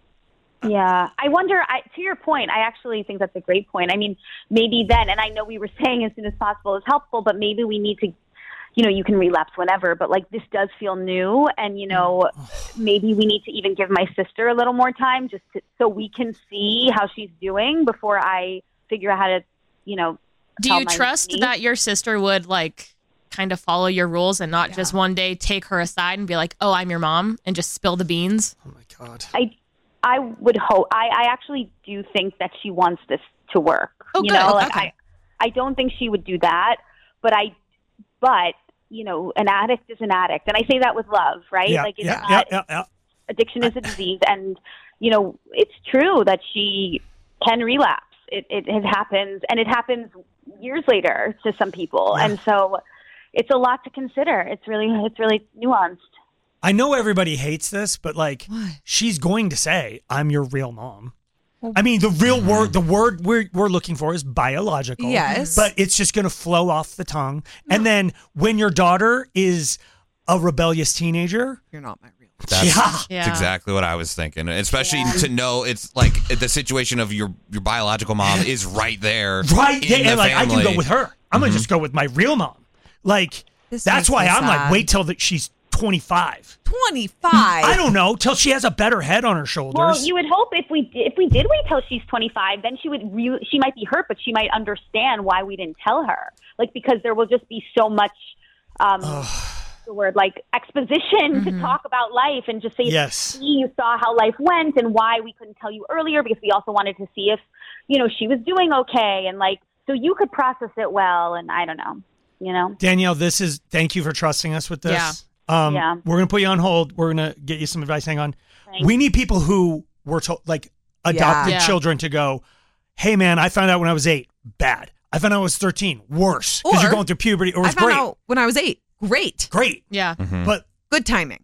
Yeah, I wonder. I, to your point, I actually think that's a great point. I mean, maybe then, and I know we were saying as soon as possible is helpful, but maybe we need to, you know, you can relapse whenever, but like this does feel new, and you know, maybe we need to even give my sister a little more time just to, so we can see how she's doing before I figure out how to, you know. Do tell you my trust niece. that your sister would like kind of follow your rules and not just one day take her aside and be like, "Oh, I'm your mom," and just spill the beans? Oh my god. I I would hope. I, I actually do think that she wants this to work. Oh, you good. know, like Okay. I, I don't think she would do that. But I, but you know, an addict is an addict, and I say that with love, right? Yeah, like it's yeah, not, yeah, yeah, yeah. addiction is a disease, and you know, it's true that she can relapse. It it, it happens, and it happens years later to some people, Yeah. and so it's a lot to consider. It's really it's really nuanced. I know everybody hates this, but like, she's going to say, "I'm your real mom." I mean, the real word, the word we're we're looking for is biological. Yes. but it's just going to flow off the tongue. And then when your daughter is a rebellious teenager, You're not my real. That's, Yeah. that's Yeah. exactly what I was thinking. Especially to know it's like the situation of your your biological mom is right there. right? in Yeah, the and like I can go family. with her. I'm gonna Mhm. just go with my real mom. Like This that's makes why me I'm like, sad. wait till that she's twenty-five. twenty-five. I don't know till she has a better head on her shoulders. Well, you would hope if we if we did wait till she's twenty-five, then she would re- she might be hurt, but she might understand why we didn't tell her. Like because there will just be so much um, the word like exposition to talk about life and just say, Yes. "See, you saw how life went and why we couldn't tell you earlier because we also wanted to see if you know she was doing okay and like so you could process it well." And I don't know, you know. Danielle, this is thank you for trusting us with this. Yeah. Um, Yeah. We're going to put you on hold. We're going to get you some advice. Hang on. Thanks. We need people who were told, like adopted Yeah. children to go, hey, man, I found out when I was eight. Bad. I found out I was thirteen. Worse. Because you're Or, going through puberty. Or I it's found great. out when I was eight. Great. Great. Yeah. But Good timing.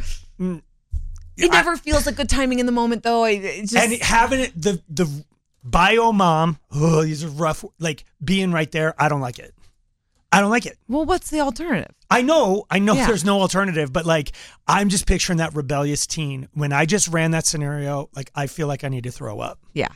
mm, It I- never feels like good timing in the moment, though. I it's just, and having it, the, the bio mom, oh, these are rough. Like being right there, I don't like it. I don't like it. well, what's the alternative? I know, I know Yeah. there's no alternative, but like I'm just picturing that rebellious teen. When I just ran that scenario, like I feel like I need to throw up. Yeah.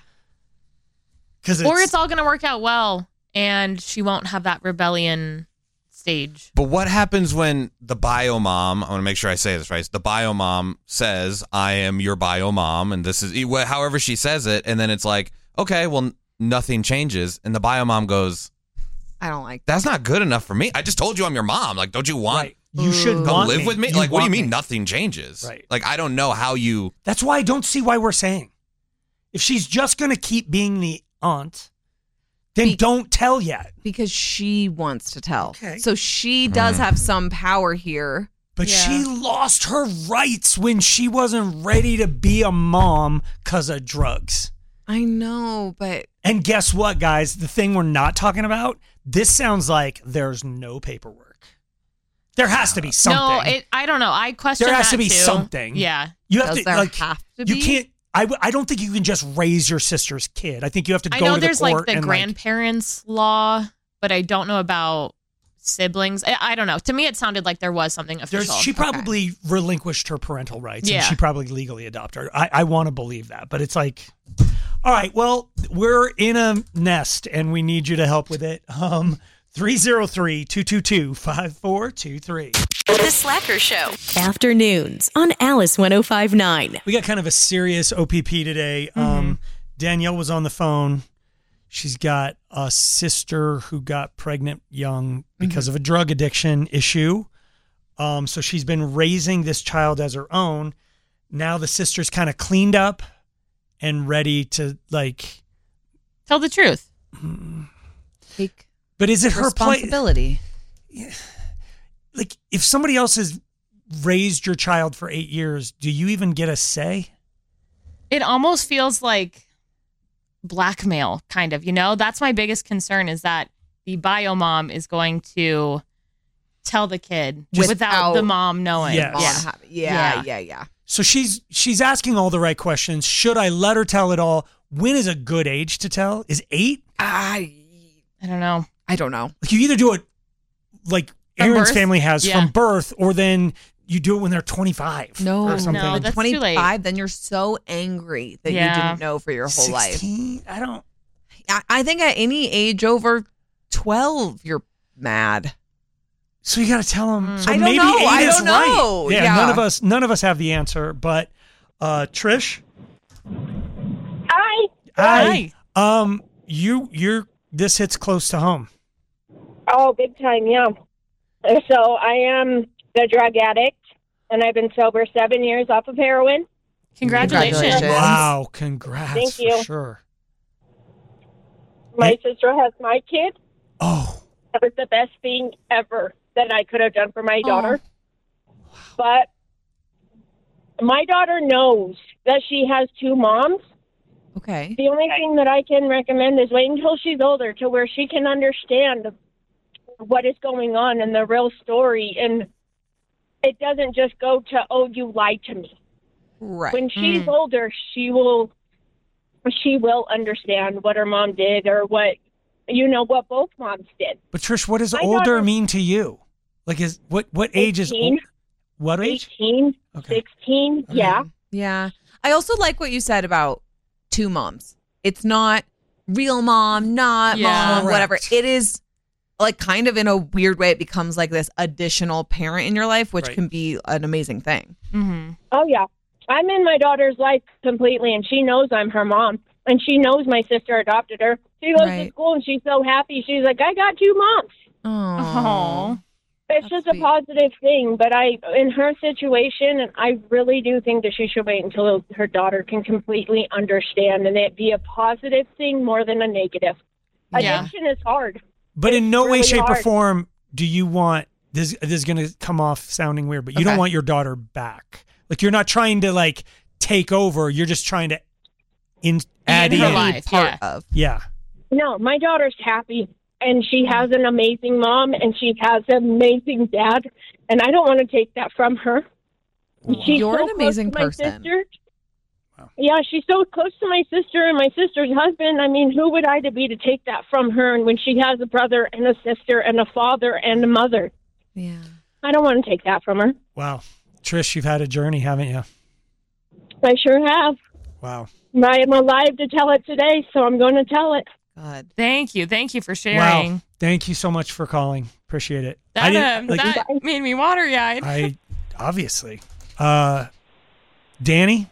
Because Or it's all going to work out well and she won't have that rebellion stage. But what happens when the bio mom, I want to make sure I say this right, the bio mom says, I am your bio mom, and this is, however she says it, and then it's like, okay, well, nothing changes, and the bio mom goes, I don't like that's not good enough for me. I just told you I'm your mom. Like, don't you want Right. You should to want live me. with me? You Like, what do you want mean me. nothing changes? Right. Like, I don't know how you. That's why I don't see why we're saying. If she's just going to keep being the aunt, then Be- don't tell yet. because she wants to tell. Okay. So she does have some power here. But Yeah. she lost her rights when she wasn't ready to be a mom because of drugs. I know, but And guess what, guys? The thing we're not talking about, this sounds like there's no paperwork. There has to be something. No, it, I don't know. I question There has that to be too. something. Yeah. You have Does to there like. have to you be? can't. I, w- I don't think you can just raise your sister's kid. I think you have to go I know to the there's like court the and grandparents law, but I don't know about siblings. I, I don't know. To me, it sounded like there was something like, official. there's, she probably relinquished her parental rights, Yeah. and she probably legally adopted her. I, I want to believe that, but it's like, all right, well, we're in a nest, and we need you to help with it. Um, three oh three, two two two, five four two three. The Slacker Show. Afternoons on Alice one oh five point nine. We got kind of a serious O P P today. Mm-hmm. Um, Danielle was on the phone. She's got a sister who got pregnant young because Mm-hmm. of a drug addiction issue. Um, so she's been raising this child as her own. Now the sister's kind of cleaned up and ready to like tell the truth. Take But is it her place? responsibility? Like, if somebody else has raised your child for eight years, do you even get a say? It almost feels like blackmail, kind of, you know? That's my biggest concern is that the bio mom is going to tell the kid Without without the mom knowing. Yes. Mom Yeah. have it. Yeah, yeah, yeah. So she's she's asking all the right questions. Should I let her tell it all? When is a good age to tell? Is eight? I I don't know. I don't know. Like, you either do it like From Aaron's birth? family has Yeah. from birth, or then you do it when they're twenty-five. No, or something. No, that's too late. twenty-five, then you're so angry that Yeah. you didn't know for your whole life. sixteen? I don't. I, I think at any age over twelve, you're mad. So you got to tell them. So I don't maybe know. eight I is don't know. right. Yeah, Yeah. none of us none of us have the answer, but uh, Trish. Hi. Hi. Um, you you're this hits close to home. Oh, big time, yeah. So I am the drug addict, and I've been sober seven years off of heroin. Congratulations. Wow, congrats. Thank for you. Sure. My sister has my kid. Oh. That was the best thing ever that I could have done for my daughter. But my daughter knows that she has two moms. Okay. The only thing that I can recommend is wait until she's older to where she can understand what is going on and the real story. And it doesn't just go to, oh, you lied to me. Right. When she's Mm. older, she will she will understand what her mom did or what, you know, what both moms did. But Trish, what does My older daughter- mean to you? Like, is what what age is eighteen. ol- what age? eighteen, Okay. sixteen, yeah. Yeah. I also like what you said about two moms. It's not real mom, not Yeah. mom, whatever. Correct. It is like kind of in a weird way, it becomes like this additional parent in your life, which Right. can be an amazing thing. Mm-hmm. Oh, yeah. I'm in my daughter's life completely, and she knows I'm her mom, and she knows my sister adopted her. She goes Right. to school, and she's so happy. She's like, I got two moms. Oh. It's just a positive thing, but I, in her situation, I really do think that she should wait until her daughter can completely understand, and it be a positive thing more than a negative. Yeah. Addiction is hard. But in no way, really shape, or hard. form do you want this. This is going to come off sounding weird, but you don't Okay. want your daughter back. Like, you're not trying to like take over. You're just trying to in add in her in. life, Part yeah. of. Yeah. No, my daughter's happy, and she has an amazing mom, and she has an amazing dad, and I don't want to take that from her. She's You're so an amazing close to my person. sister. Yeah, she's so close to my sister and my sister's husband. I mean, who would I to be to take that from her? And when she has a brother and a sister and a father and a mother, Yeah. I don't want to take that from her. Wow, Trish, you've had a journey, haven't you? I sure have. Wow. I am alive to tell it today, so I'm going to tell it. God. Thank you. Thank you for sharing. Wow. Thank you so much for calling. Appreciate it. That, I uh, didn't, like, that made me watery eyed. I obviously. Uh, Danny.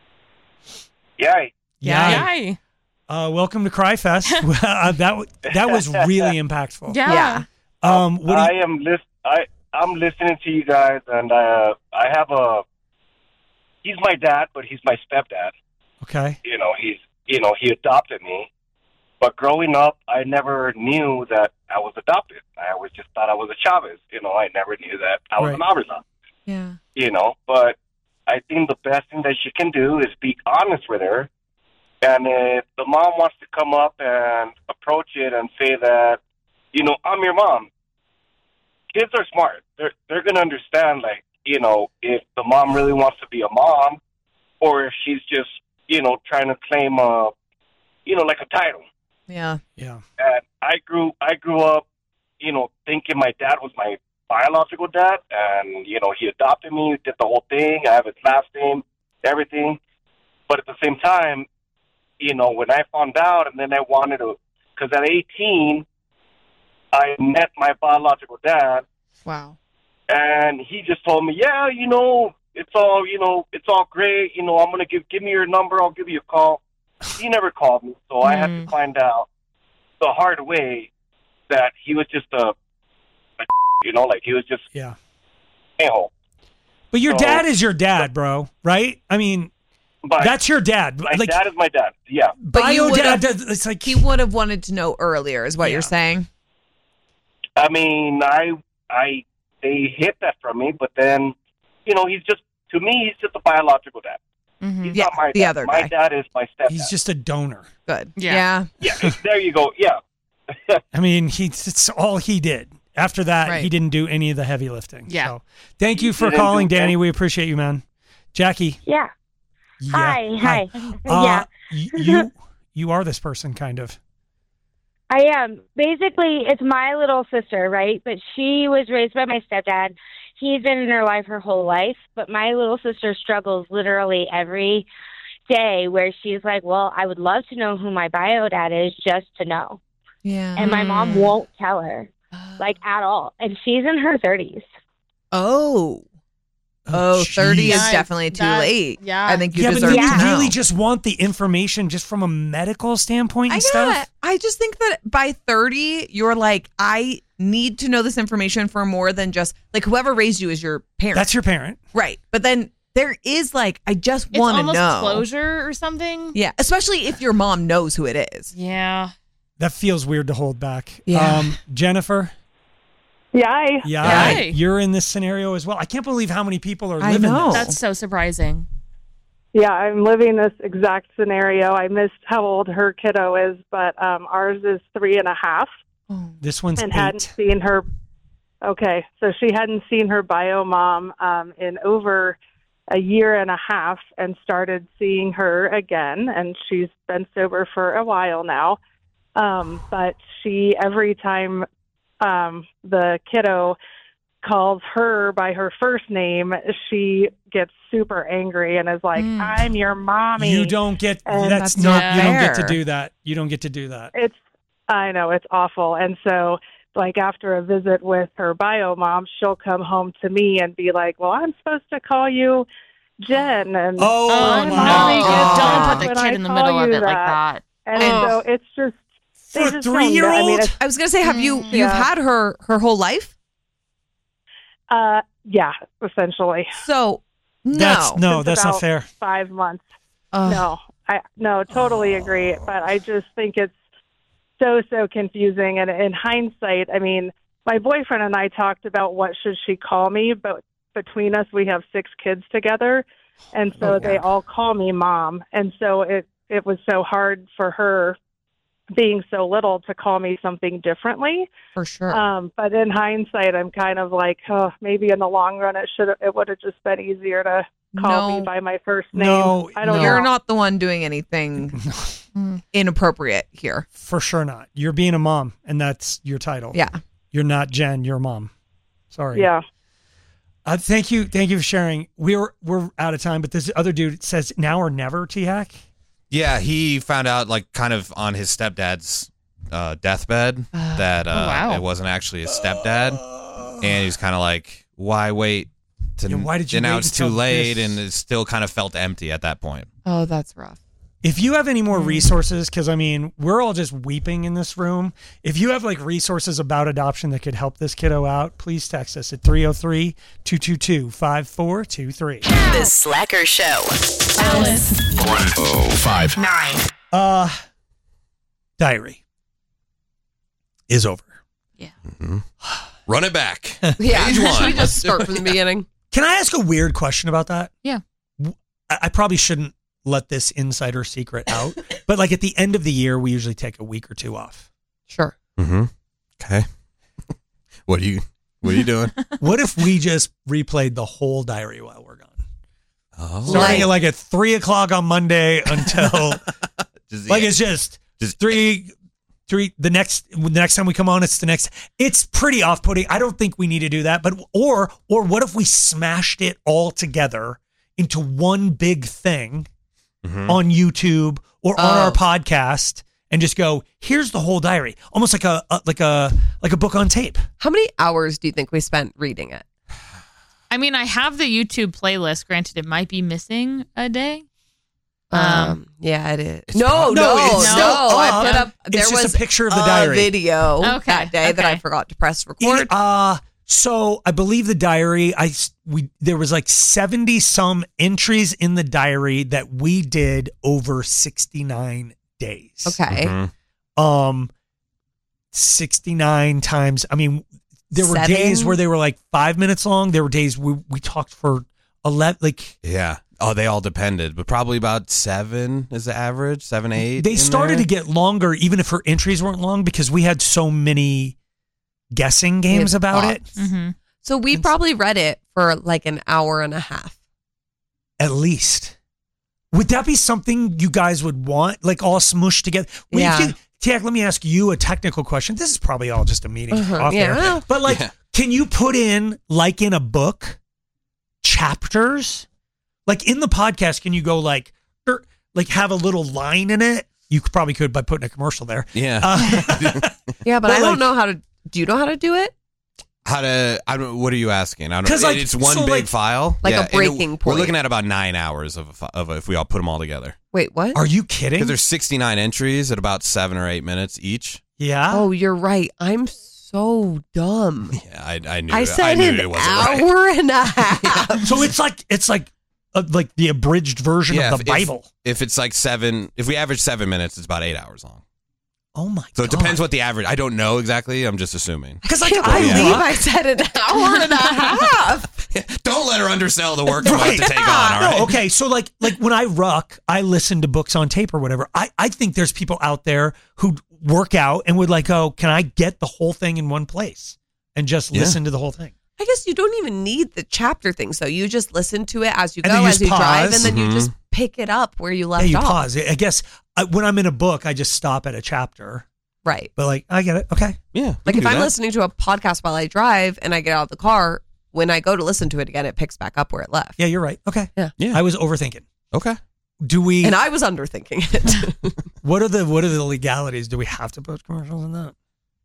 Yay. Yeah. Yay. Uh, welcome to Cry Fest. uh, that w- that was really impactful. Yeah. Yeah. Um, what do I you, am list. I I'm listening to you guys, and uh, I have a. He's my dad, but he's my stepdad. okay. You know, he's you know he adopted me, but growing up, I never knew that I was adopted. I always just thought I was a Chavez. You know, I never knew that I was Right. an Aversa. Yeah. You know, but I think the best thing that she can do is be honest with her. And if the mom wants to come up and approach it and say that, you know, I'm your mom, kids are smart. They're they're gonna understand, like, you know, if the mom really wants to be a mom, or if she's just, you know, trying to claim a, you know, like a title. Yeah. Yeah. And I grew I grew up, you know, thinking my dad was my biological dad, and you know, he adopted me, did the whole thing. I have his last name, everything. But at the same time, you know, when I found out, and then I wanted to, because at eighteen, I met my biological dad. Wow. And he just told me, yeah, you know, it's all, you know, it's all great. You know, I'm going to give, give me your number. I'll give you a call. He never called me. So I had to find out the hard way that he was just a, a you know, like he was just, yeah. a-hole. But your So- dad is your dad, bro, right? I mean, But that's your dad. My Like, dad is my dad. Yeah. But you bio would dad, have- does- it's like he would have wanted to know earlier, is what Yeah. you're saying. I mean, I, I, they hid that from me, but then, you know, he's just, to me, he's just a biological dad. He's Yeah, not my the dad. other my guy. dad is my stepdad. he's just a donor. Good. Yeah. Yeah. Yeah, there you go. Yeah. I mean, he's it's all he did. After that, Right. he didn't do any of the heavy lifting. Yeah. So, thank you for didn't calling, do- Danny. We appreciate you, man. Jackie. Yeah. Yeah. Hi. Hi. Uh, yeah. y- you you are this person, kind of. I am. Basically, it's my little sister, right? But she was raised by my stepdad. He's been in her life her whole life. But my little sister struggles literally every day where she's like, well, I would love to know who my bio dad is just to know. Yeah. And my mom won't tell her, like, at all. And she's in her thirties. Oh. Oh, jeez. thirty is Yeah, definitely too that- late. yeah. I think you Yeah, but deserve do to you know. really just want the information just from a medical standpoint and I stuff? gotta, I just think that by thirty, you're like, I need to know this information for more than just like whoever raised you is your parent. That's your parent. Right. But then there is like, I just It's want to almost know. closure or something. Yeah. Especially if your mom knows who it is. Yeah. That feels weird to hold back. Yeah. Um, Jennifer. Yeah. Yeah. Hi. You're in this scenario as well. I can't believe how many people are I living know. this. That's so surprising. Yeah, I'm living this exact scenario. I missed how old her kiddo is, but um, ours is three and a half This one's and eight. hadn't seen her. Okay, so she hadn't seen her bio mom um, in over a year and a half and started seeing her again, and she's been sober for a while now. Um, but she, every time um, the kiddo calls her by her first name, she gets super angry and is like, Mm. I'm your mommy. You don't get And that's, that's not not you don't get to fair. do that. You don't get to do that. It's, I know, it's awful. And so, like, after a visit with her bio mom, she'll come home to me and be like, well, I'm supposed to call you Jen. And Oh, Oh, my no. mommy gets Don't mad put the when kid I in the call middle of you it like that. And Oh. so it's just, they For a just don't three-year-old? know. I mean, it's, I was going to say, have you, Mm, you've yeah. had her her whole life? uh, yeah, essentially. So, no. That's no, It's that's not about fair. Five months. Ugh. No, I no, totally agree. But I just think it's so so confusing. And in hindsight, I mean, my boyfriend and I talked about what should she call me, but between us, we have six kids together, and so Oh, they yeah. all call me mom. And so it it was so hard for her, being so little, to call me something differently. For sure. Um, but in hindsight, I'm kind of like, oh, maybe in the long run, it should it would have just been easier to call No. me by my first name. No, I don't You're know. not the one doing anything inappropriate here. For sure not. You're being a mom, and that's your title. Yeah. You're not Jen. You're mom. Sorry. Yeah. Uh, thank you. Thank you for sharing. We're we're out of time, but this other dude says now or never, T-Hack. Yeah, he found out like kind of on his stepdad's uh, deathbed that uh, Oh, wow. it wasn't actually his stepdad, and he's kind of like, "Why wait?" To, Yeah, why did you and now wait it's too until late, this? and it still kind of felt empty at that point. Oh, that's rough. If you have any more resources, because I mean, we're all just weeping in this room. If you have like resources about adoption that could help this kiddo out, please text us at three oh three, two two two, five four two three. The Slacker Show. Alice. one oh five Nine. Uh, diary is over. Run it back. Yeah. Page Should one. we just start from the beginning? Can I ask a weird question about that? Yeah. I, I probably shouldn't let this insider secret out, but like at the end of the year, we usually take a week or two off. Sure. Mm-hmm. Okay. What do you What are you doing? What if we just replayed the whole diary while we're gone? Oh. Starting at like at three o'clock on Monday until Just- like it's just Just- three three the next the next time we come on it's the next it's pretty off-putting. I don't think we need to do that, but or or what if we smashed it all together into one big thing Mhm. on YouTube or on Oh. our podcast and just go, here's the whole diary, almost like a, a like a like a book on tape. How many hours do you think we spent reading it? I mean, I have the YouTube playlist. Granted, it might be missing a day. Um, yeah, it is. It's No, prob- no, No, no. it's still I up. put up. It's There just a was picture of the diary. video Okay, that day that I okay. forgot to press record. Uh so I believe the diary. I s- we there was like seventy some entries in the diary that we did over sixty nine days. Okay. Mhm. Um, sixty nine times. I mean, there were Seven? days where they were like five minutes long. There were days we we talked for eleven. Like Yeah. Oh, they all depended, but probably about seven is the average. Seven, eight. they in started there. to get longer, even if her entries weren't long, because we had so many guessing games had about it. lots. Mm-hmm. So we probably read it for like an hour and a half. At least. Would that be something you guys would want, like all smushed together? Well, Yeah. if you- Tiak, let me ask you a technical question. This is probably all just a meeting Uh-huh, off yeah. there. But like, Yeah. can you put in, like in a book, chapters? Like in the podcast, can you go like, er, like have a little line in it? You could, probably could by putting a commercial there. Yeah. Uh, Yeah, but Well, I don't like- know how to. Do you know how to do it? How to? I don't. What are you asking? I don't. 'Cause, like, it's one so, big like- file, Like a and it- breaking We're point. looking at about nine hours of a, fi- of a, if we all put them all together. Wait, what? Are you kidding? Because there's sixty-nine entries at about seven or eight minutes each. Yeah. Oh, you're right. I'm so dumb. Yeah, I, I knew. I it. said I knew an it wasn't right. hour and a half. So it's like it's like uh, like the abridged version Yeah, of the if- Bible. If it's like seven, if we average seven minutes, it's about eight hours long. Oh my! So it depends what the average. I don't know exactly. I'm just assuming. Because like I I believe love- I said an hour and a half. Don't let her undersell the work you have to take on. All No, right. okay. So like like when I ruck, I listen to books on tape or whatever. I, I think there's people out there who work out and would like, go, can I get the whole thing in one place and just Yeah. listen to the whole thing? I guess you don't even need the chapter things, though. You just listen to it as you And go, then you as just you drive, pause. and then you Mhm. just pick it up where you left Yeah, you off. pause. I guess I, when I'm in a book, I just stop at a chapter. Right. But like, I get it. Okay. Yeah. Like you if can I'm do that. listening to a podcast while I drive and I get out of the car, when I go to listen to it again, it picks back up where it left. Yeah, you're right. Okay. Yeah. Yeah. I was overthinking. Okay. Do we? And I was underthinking it. what are the what are the legalities? Do we have to put commercials in that?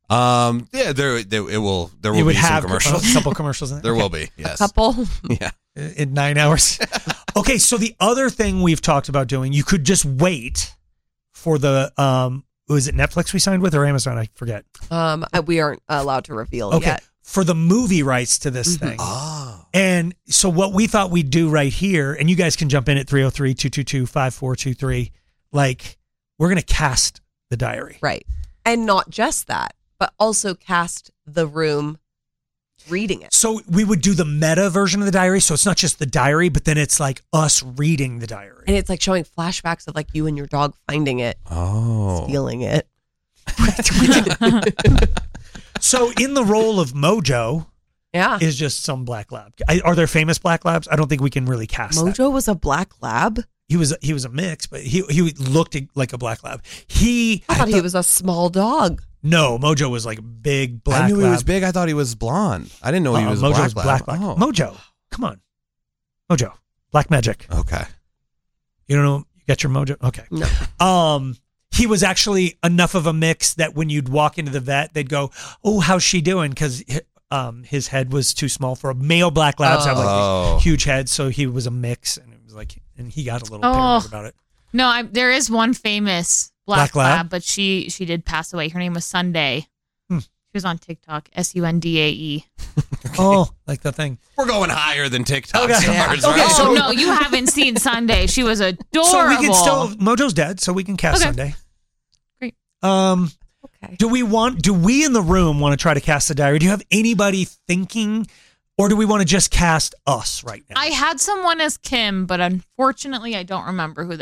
Um. Yeah. There. there it will. There will You would be some have commercials. a couple commercials in it. There Okay. will be. Yes. Couple. Yeah. In nine hours. Okay, so the other thing we've talked about doing, you could just wait for the um was it Netflix we signed with or Amazon? I forget. Um, I- we aren't allowed to reveal Okay. yet. For the movie rights to this Mhm. thing. Oh. And so what we thought we'd do right here, and you guys can jump in at three oh three, two two two, five four two three, like we're gonna cast the diary. Right. And not just that, but also cast the room reading it. So we would do the meta version of the diary. So it's not just the diary, but then it's like us reading the diary. And it's like showing flashbacks of like you and your dog finding it, Oh. stealing it. So in the role of Mojo Yeah. is just some black lab. I, are there famous black labs? I don't think we can really cast that. Mojo was a black lab. He was he was a mix, but he he looked like a black lab. He I thought he was a small dog. no Mojo was like a big black. I knew lab. he was big. I thought he was blonde. I didn't know he Uh-uh, was Mojo's black. lab. black. black. Oh. Mojo, come on, Mojo, black magic. Okay. You don't know? You got your Mojo? Okay. No. Um, he was actually enough of a mix that when you'd walk into the vet, they'd go, "Oh, how's she doing?" Because um, his head was too small for a male black labs have like Oh. these huge heads, so he was a mix, and it was like, and he got a little Oh. paranoid about it. No, I, there is one famous black, Black lab? lab, but she she did pass away. Her name was Sunday. Hmm. She was on TikTok. S U N D A E. Oh, like the thing. We're going higher than TikTok Okay. stars, Okay, right? so- Oh no, you haven't seen Sunday. She was adorable. So we can still Mojo's dead, so we can cast Okay. Sunday. Great. Um, Okay. do we want? Do we in the room want to try to cast the diary? Do you have anybody thinking, or do we want to just cast us right now? I had someone as Kim, but unfortunately, I don't remember who they were.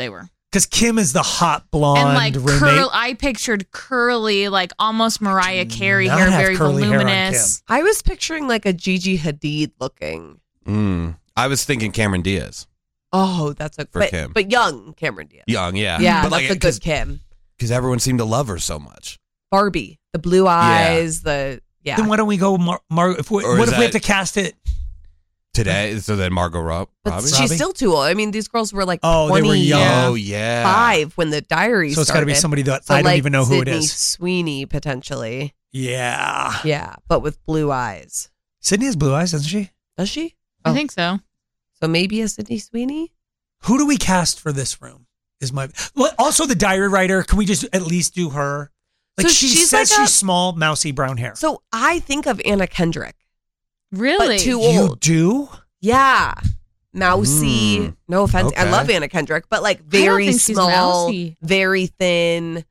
Because Kim is the hot blonde and like roommate. curl, I pictured curly, like almost Mariah Carey not hair, have very curly hair on voluminous. I was picturing like a Gigi Hadid looking. Mm. I was thinking Cameron Diaz. Oh, that's a For but, Kim. but young Cameron Diaz. Young, yeah. Yeah, But that's like, a good Kim. Because everyone seemed to love her so much. Barbie, the blue eyes, the yeah. Then why don't we go, Mar- Mar- if we, Or what is if we have that- to cast it? Today, so then Margot Rob- But Robbie? she's still too old. I mean, these girls were like Oh, they were young. Oh, yeah. five when the diary So it's gotta started. be somebody that So I don't like even know who it Sydney is. Sweeney potentially. Yeah. Yeah, but with blue eyes. Sydney has blue eyes, doesn't she? Does she? I think so. So maybe a Sydney Sweeney? Who do we cast for this room? Is my well, also the diary writer? Can we just at least do her? Like So she she's says like a- she's small, mousy, brown hair. So I think of Anna Kendrick. Really? But too You old. do? Yeah. Mousy. Mm. No offense. I Okay. love Anna Kendrick, but like don't very think she's small, mousy. very thin.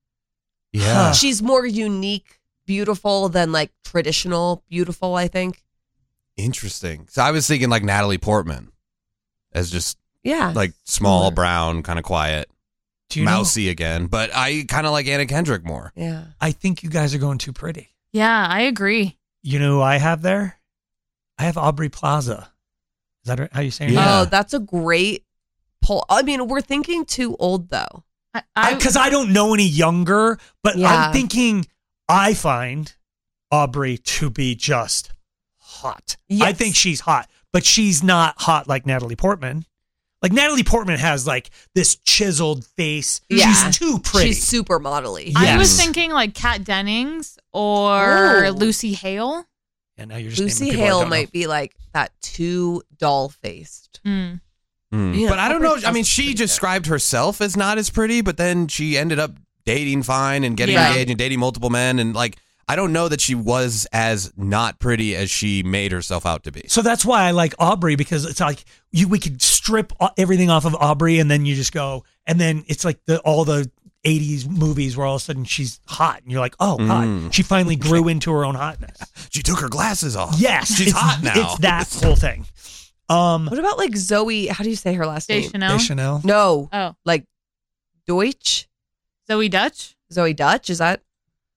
Yeah. She's more unique, beautiful than like traditional beautiful, I think. Interesting. So I was thinking like Natalie Portman as just Yeah. like small, brown, kind of quiet, Do you know- mousy again. But I kind of like Anna Kendrick more. Yeah. I think you guys are going too pretty. Yeah, I agree. You know who I have there? I have Aubrey Plaza. Is that how you say her name? Yeah. Oh, that's a great pull. I mean, we're thinking too old though. Because I, I don't know any younger, but Yeah. I'm thinking I find Aubrey to be just hot. I Yes. think she's hot, but she's not hot like Natalie Portman. Like Natalie Portman has like this chiseled face. Yeah. She's too pretty. She's super modelly. I was Yes. thinking like Kat Dennings or Oh. Lucy Hale. And now you're just Lucy naming people I Hale don't know. might be like that too doll faced. Mm. Mm. Yeah, but I don't know. Aubrey I mean, Plaza's she pretty described herself as not as pretty, but then she ended up dating fine and getting Yeah. engaged and dating multiple men. And like, I don't know that she was as not pretty as she made herself out to be. So that's why I like Aubrey, because it's like you we could strip o- everything off of Aubrey and then you just go and then it's like the all the eighties movies where all of a sudden she's hot and you're like, oh, Mm. hot. She finally grew into her own hotness. She took her glasses off. Yes, she's it's, hot now. It's that whole thing. Um, What about like Zoe? How do you say her last name? Deschanel. Deschanel. No, Oh, like Deutsch. Zoe Dutch. Zoe Dutch. Is that?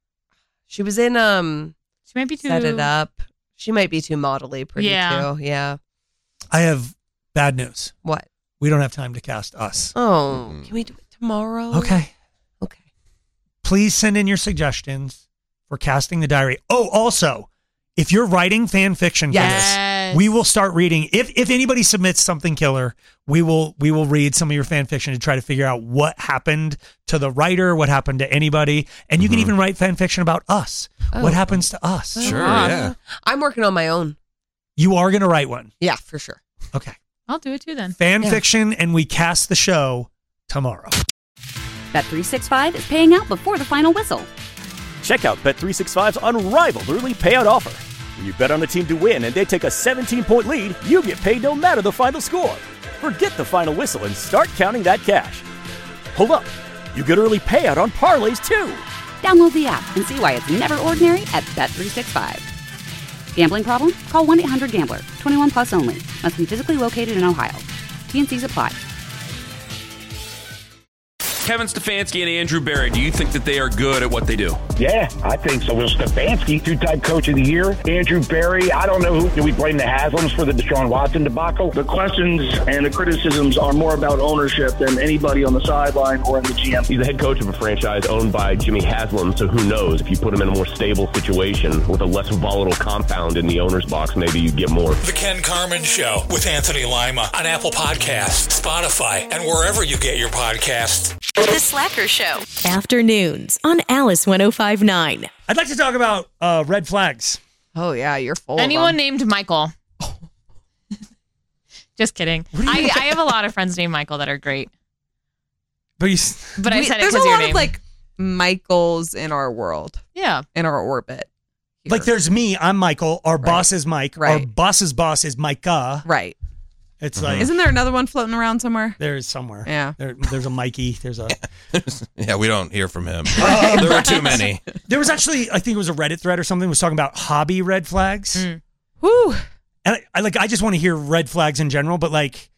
She was in um. She might be too. Set It Up. She might be too modelly, pretty Yeah. too. Yeah. I have bad news. What? We don't have time to cast us. Oh, can we do it tomorrow? Okay. Okay. Please send in your suggestions for casting the diary. Oh, also, if you're writing fan fiction for Yes. this, we will start reading. If if anybody submits something killer, we will we will read some of your fan fiction to try to figure out what happened to the writer, what happened to anybody, and you can even write fan fiction about us. Oh. What happens to us? Sure, Uh, yeah. I'm working on my own. You are going to write one. Yeah, for sure. Okay. I'll do it too then. Fan Yeah. fiction, and we cast the show tomorrow. Bet three sixty-five is paying out before the final whistle. Check out Bet three sixty-five's unrivaled early payout offer. When you bet on a team to win and they take a seventeen-point lead, you get paid no matter the final score. Forget the final whistle and start counting that cash. Hold up. You get early payout on parlays too. Download the app and see why it's never ordinary at Bet three sixty-five. Gambling problem? Call one eight hundred gambler. twenty-one plus only. Must be physically located in Ohio. T N Cs apply. Kevin Stefanski and Andrew Barry, do you think that they are good at what they do? Yeah, I think so. Will Stefanski, two-time coach of the year. Andrew Barry, I don't know who. Do we blame the Haslams for the Deshaun Watson debacle? The questions and the criticisms are more about ownership than anybody on the sideline or in the G M. He's the head coach of a franchise owned by Jimmy Haslam, so who knows? If you put him in a more stable situation with a less volatile compound in the owner's box, maybe you get more. The Ken Carmen Show with Anthony Lima on Apple Podcasts, Spotify, and wherever you get your podcasts. The Slacker Show. Afternoons on Alice one oh five point nine. I'd like to talk about uh, red flags. Oh yeah, you're full. Anyone of them. named Michael? Just kidding. I, I have a lot of friends named Michael that are great. But you, But I We- said it there's because a your lot name. of like Michaels in our world, yeah, in our orbit. here. like there's me, I'm Michael. Our boss is Mike. Our Right. boss's boss is Micah. right. It's like Isn't there another one floating around somewhere? there's somewhere. Yeah. There, there's a Mikey. There's a. Yeah, we don't hear from him. There were too many. There was actually, I think it was a Reddit thread or something, was talking about hobby red flags. Whew. And I, I like, I just want to hear red flags in general, but like,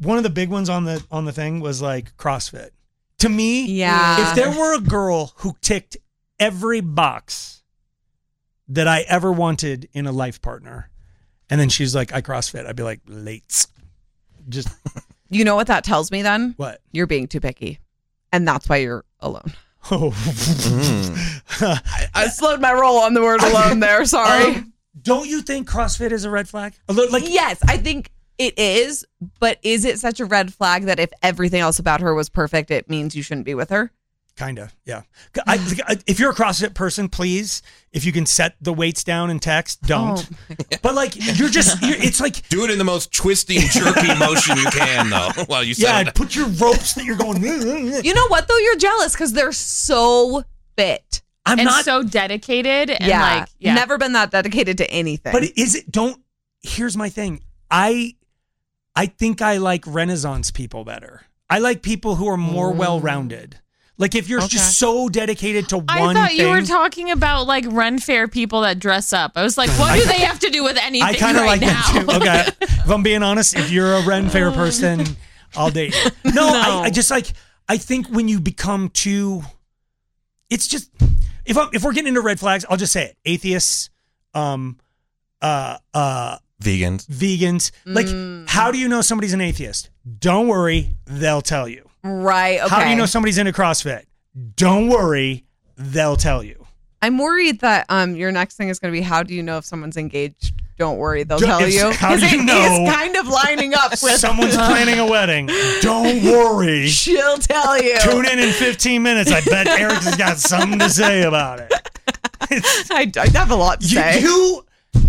one of the big ones on the on the thing was like CrossFit. To me, Yeah. if there were a girl who ticked every box that I ever wanted in a life partner, and then she's like, I CrossFit, I'd be like, late. Just You know what that tells me then? What? You're being too picky. And that's why you're alone. Oh. I, I slowed my roll on the word alone there. Sorry. Um, don't you think CrossFit is a red flag? A little, like yes, I think it is. But is it such a red flag that if everything else about her was perfect, it means you shouldn't be with her? Kind of, yeah. I, I, if you're a CrossFit person, please, if you can set the weights down and text, don't. Oh. But like, you're just, you're, it's like. Do it in the most twisting, jerky motion you can, though, while you set Yeah, it. put your ropes that you're going. You know what, though? You're jealous because they're so fit. I'm and not. so dedicated. And yeah, like, yeah. Never been that dedicated to anything. But is it, don't, here's my thing. I, I think I like Renaissance people better. I like people who are more Mm. well-rounded. Like if you're Okay. just so dedicated to I one thought thing. you were talking about like Ren Fair people that dress up. I was like, what do they have to do with anything I kind of right like now? that too. Okay, if I'm being honest, if you're a Ren Fair person, I'll date you. No, No. I, I just like. I think when you become too, it's just if I'm, if we're getting into red flags, I'll just say it: atheists, um, uh, uh, Vegans. vegans. Like, how do you know somebody's an atheist? Don't worry, they'll tell you. right, okay. How do you know somebody's into CrossFit? Don't worry, they'll tell you. I'm worried that um your next thing is going to be how do you know if someone's engaged? Don't worry, they'll Don't- tell it's- you. how do 'Cause you it know is kind of lining up with Someone's planning a wedding. Don't worry. She'll tell you. Tune in in fifteen minutes. I bet Eric has got something to say about it. I, I have a lot to You, say. you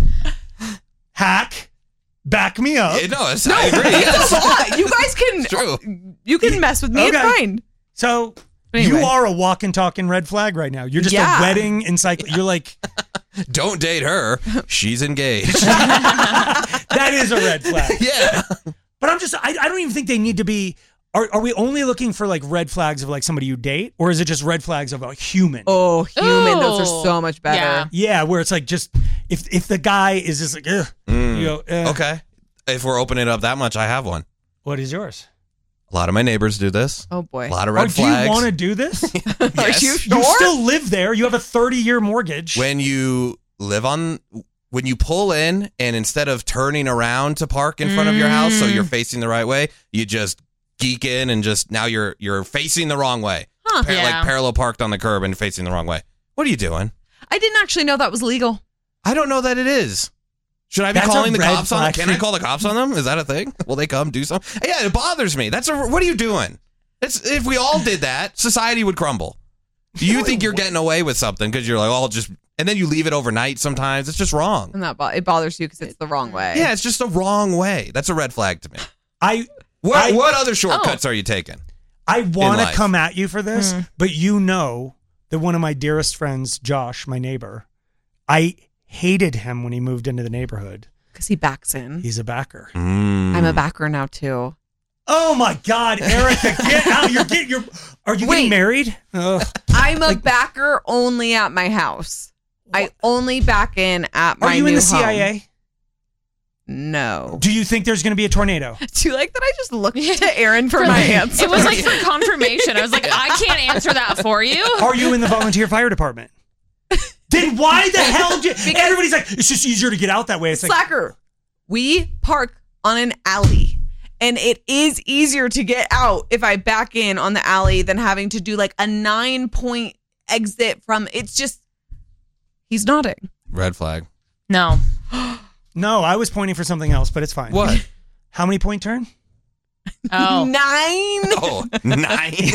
hack, back me up. Yeah, no, it's, I agree. Yes. It's a lot. You guys can It's true. you can mess with me. Okay. It's fine. So Anyway. you are a walk and talking red flag right now. You're just Yeah. a wedding encycl. You're like, Don't date her. She's engaged. that is a red flag. Yeah. But I'm just, I, I don't even think they need to be. Are, are we only looking for like red flags of like somebody you date, or is it just red flags of a human? Oh, human. Those are Ooh. so much better. Yeah. Yeah, where it's like just if if the guy is just like, ugh, Mm. you go, eh. Okay. If we're opening it up that much, I have one. What is yours? A lot of my neighbors do this. Oh boy. A lot of Or red do flags. you want to do this? Are Yes. you sure? You still live there. You have a thirty year mortgage. When you live on, when you pull in and instead of turning around to park in front of your house so you're facing the right way, you just geek in and just now you're you're facing the wrong way. Huh. Par- Yeah. Like parallel parked on the curb and facing the wrong way. What are you doing? I didn't actually know that was legal. I don't know that it is. Should I be That's a calling the red cops on them? flag. Can I call the cops on them? Is that a thing? Will they come do something? Yeah, it bothers me. That's a. What are you doing? It's, if we all did that, society would crumble. You think you're getting away with something because you're like, oh, just, and then you leave it overnight sometimes. It's just wrong. And that bo- it bothers you because it's the wrong way. Yeah, it's just a wrong way. That's a red flag to me. I What, I- what other shortcuts are you taking? I want to life. come at you for this, Mm. but you know that one of my dearest friends, Josh, my neighbor, I hated him when he moved into the neighborhood. Because he backs in. He's a backer. Mm. I'm a backer now too. Oh my God, Erica, get out! You're getting. You're. Are you Wait. getting married? Ugh. I'm a backer only at my house. I only back in at my Are you new in the home. C I A? No. Do you think there's going to be a tornado? Do you like that I just looked to Aaron for my answer? It was like for confirmation. I was like, I can't answer that for you. Are you in the volunteer fire department? Then why the hell? Do, everybody's like, it's just easier to get out that way. It's like, Slacker. We park on an alley. And it is easier to get out if I back in on the alley than having to do like a nine point exit from. It's just, he's nodding. Red flag. No. no, I was pointing for something else, but it's fine. What? How many point turn? Oh. Nine. Oh, nine.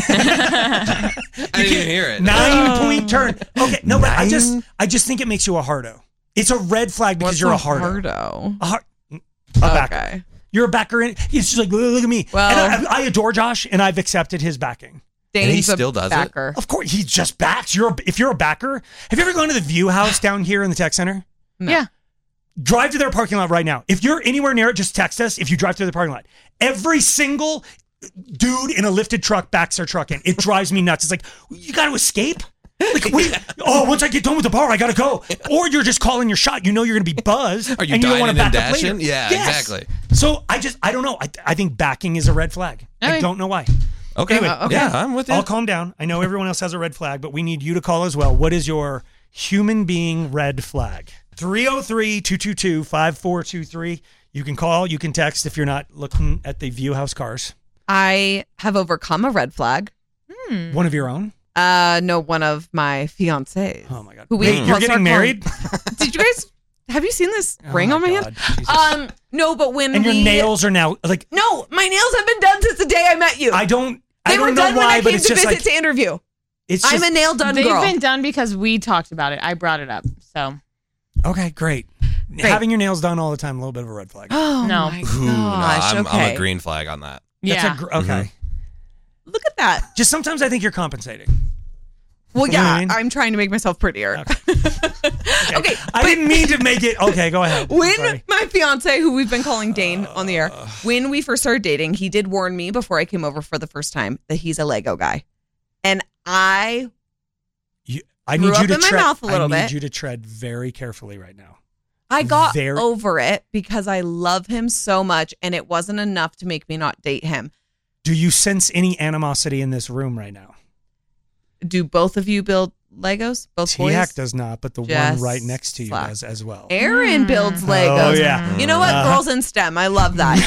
I didn't even hear it. Nine Oh. point turn. Okay, no, but I Nine? just, I just think it makes you a hardo. It's a red flag because What's you're a a hardo. hardo? A, har- a backer. Okay. You're a backer. In, it's just like, look, look at me. Well- and I, I adore Josh, and I've accepted his backing. And he Dane's a still does it? backer. Of course, he just backs. You're a, if you're a backer. Have you ever gone to the View House down here in the tech center? No. Yeah. Drive to their parking lot right now. If you're anywhere near it, just text us. If you drive through the parking lot, every single dude in a lifted truck backs their truck in. It drives me nuts. It's like, you got to escape. Like, wait, oh, once I get done with the bar, I gotta go. Or you're just calling your shot. You know you're gonna be buzzed. Are you and you don't want to dining back and up later. dashing? Yeah, Yes. exactly. So I just, I don't know. I, I think backing is a red flag. I Okay. don't know why. Okay. Anyway, Uh, okay. Yeah, I'm with you. I'll calm down. I know everyone else has a red flag, but we need you to call as well. What is your human being red flag? three oh three, two two two, five four two three. You can call, you can text if you're not looking at the View House cars. I have overcome a red flag. Hmm. One of your own? Uh, no, one of my fiancés. Oh my God. Who we Wait, you're will getting start married? calling- Did you guys, have you seen this Oh ring my on my God, hand? Um, no, but when And your we- nails are now like, No, my nails have been done since the day I met you. I don't, I They don't were know done why, when I but came it's to just visit like, to interview. it's I'm just, a nail done They've girl. been done because we talked about it. I brought it up. So okay, great. Having your nails done all the time, a little bit of a red flag. Oh No. my Ooh, no, gosh. I'm, okay. I'm a green flag on that. That's yeah. a gr- okay. Look at that. Just sometimes I think you're compensating. Well, You know what yeah, I mean? I'm trying to make myself prettier. Okay, I didn't mean to make it. Okay, go ahead. when Sorry. my fiance, who we've been calling Dane on the air, when we first started dating, he did warn me before I came over for the first time that he's a Lego guy, and I You, I Grew need you up to in my tread. mouth a little I need bit. you to tread very carefully right now. I got Very- over it because I love him so much, and it wasn't enough to make me not date him. Do you sense any animosity in this room right now? Do both of you build Legos? Both boys? T-Hack does not, but the Just one right next to you slack. does as well. Aaron builds Legos. Oh, yeah. You know what? Uh, Girls in STEM. I love that.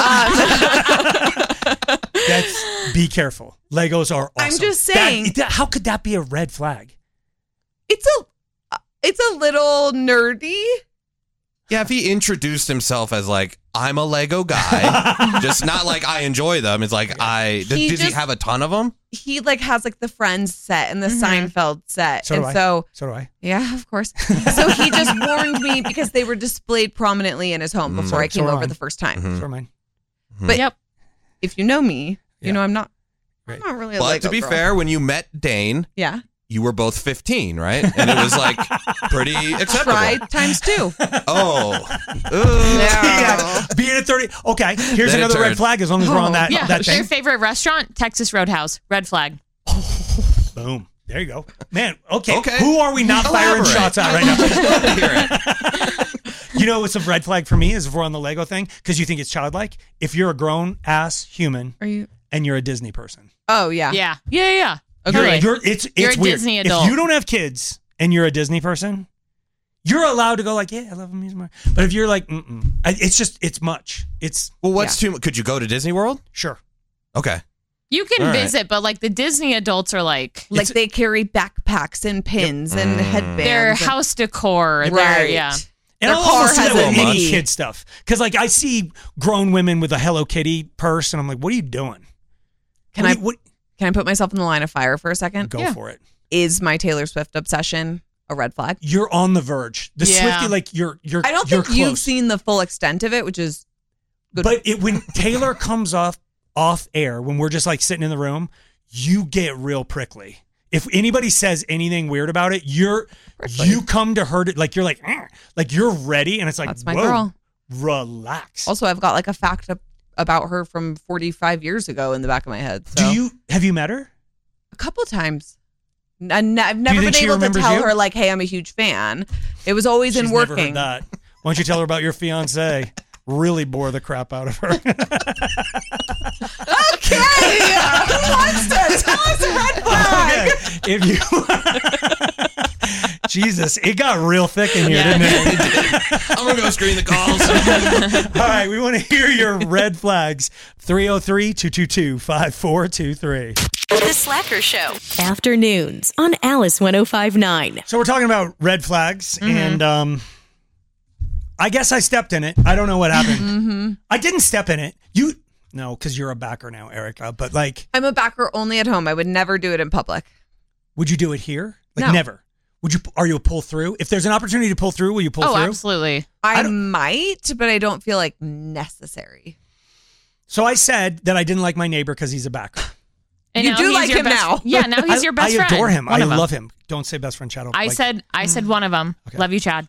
Um, That's be careful. Legos are awesome. I'm just That- saying- that- how could that be a red flag? it's a it's a little nerdy. Yeah, if he introduced himself as like, I'm a Lego guy, just not like I enjoy them. It's like, I, does He does he just- have a ton of them? He like has like the Friends set and the Mm-hmm. Seinfeld set, So and do I. so So do I. yeah, of course. So he just warned me because they were displayed prominently in his home before I So came am over I. the first time. Mhm. So are mine. But Yep. if you know me, Yeah. you know I'm not. Right. I'm not really a But Lego to be girl. fair, when you met Dane, yeah, you were both fifteen, right? And it was like pretty acceptable. try times two. Oh. Ooh. Yeah. Being at thirty. Okay, here's Then it another red turned- flag as long as we're on that, Yeah. that Your thing. favorite restaurant? Texas Roadhouse. Red flag. Boom. There you go. Man, okay. Okay. Who are we not firing Elaborate. shots at right now? Hear it. You know what's a red flag for me is if we're on the Lego thing, because you think it's childlike. If you're a grown ass human Are you? and you're a Disney person, Oh yeah. Yeah. Yeah, yeah. you're, Okay. you're it's it's You're a weird. Disney If adult. you don't have kids and you're a Disney person, you're allowed to go like, yeah, I love him. He's my. But if you're like, mm-mm, I- it's just it's much. It's Well, what's too much? Could you go to Disney World? sure. Okay. You can All right. visit, but like the Disney adults are like Like they carry backpacks and pins and headbands. their and- house decor. Their, Right. yeah. And Their I'll car also see has that a with any Mickey. kid stuff. Because like I see grown women with a Hello Kitty purse, and I'm like, what are you doing? Can What I do you- what- can I put myself in the line of fire for a second? go for it. Is my Taylor Swift obsession a red flag? You're on the verge. The Yeah. Swiftie, like you're you're. I don't you're think you've close. seen the full extent of it, which is good. But it, when Taylor comes off off air, when we're just like sitting in the room, you get real prickly. If anybody says anything weird about it, you're Prickly. you come to her to, like you're like "Eh," like you're ready, and it's like That's my whoa, girl. relax. Also, I've got like a fact up about her from forty-five years ago in the back of my head. So. Do you have you met her? A couple times. N- n- I've never think been she able to remembers tell you? her like, "Hey, I'm a huge fan." It was always She's in never working. heard that. Why don't you tell her about your fiance? Really bore the crap out of her. Okay, who wants to tell us a red flag? Okay, if you, Jesus, it got real thick in here, Yeah. didn't it? I'm going to go screen the calls. All right, we want to hear your red flags. three oh three, two two two, five four two three. The Slacker Show. Afternoons on Alice one oh five point nine. So we're talking about red flags, Mm-hmm. and um, I guess I stepped in it. I don't know what happened. Mm-hmm. I didn't step in it. You no, because you're a backer now, Erica. But like, I'm a backer only at home. I would never do it in public. would you do it here? Like No. never. Would you? Are you a pull through? If there's an opportunity to pull through, will you pull Oh, through? absolutely. I, I don't- might, but I don't feel like necessary. So I said that I didn't like my neighbor because he's a backer. And You now do he's like your him best- now. Yeah, now he's I, your best I friend. adore him. One I of 'em. love him. Don't say best friend, Chad. I Like- said I said one of them. Okay. Love you, Chad.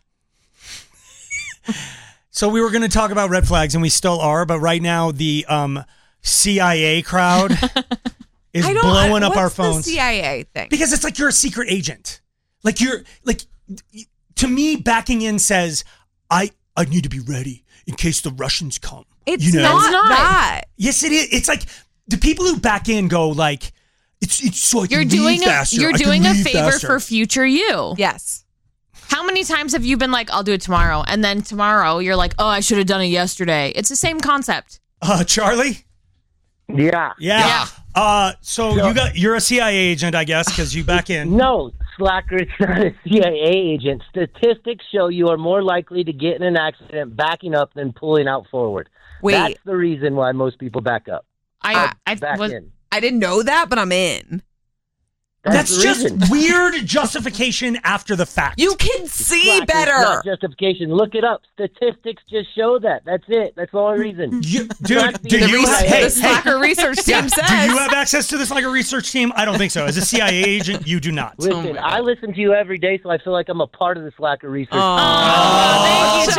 So we were going to talk about red flags, and we still are. But right now, the um, C I A crowd is I don't- blowing up what's our the phones. C I A thing? Because it's like you're a secret agent. Like you're like to me, backing in says I I need to be ready in case the Russians come. It's you know? not, not that. Yes, it is. It's like the people who back in go like it's it's so I can You're leave doing a faster. you're I can doing a leave favor faster. for future you. Yes. How many times have you been like, I'll do it tomorrow, and then tomorrow you're like, oh, I should have done it yesterday. It's the same concept. Uh, Charlie. Yeah. Yeah. Yeah. Uh, so So- you got you're a C I A agent, I guess, because you back in. No, Slacker, it's not a C I A agent. Statistics show you are more likely to get in an accident backing up than pulling out forward. Wait. That's the reason why most people back up. I I back was in. I didn't know that, but I'm in. That's, That's the just reason. weird justification after the fact. You can see Slacker, it's better. not justification. Look it up. Statistics just show that. That's it. That's the only reason. You, Not dude, the do you C I A. have, hey, the Slacker research team yeah, says. do you have access to this like a research team? I don't think so. As a C I A agent, you do not. Listen, I listen to you every day, so I feel like I'm a part of the Slacker research. Oh, thank you,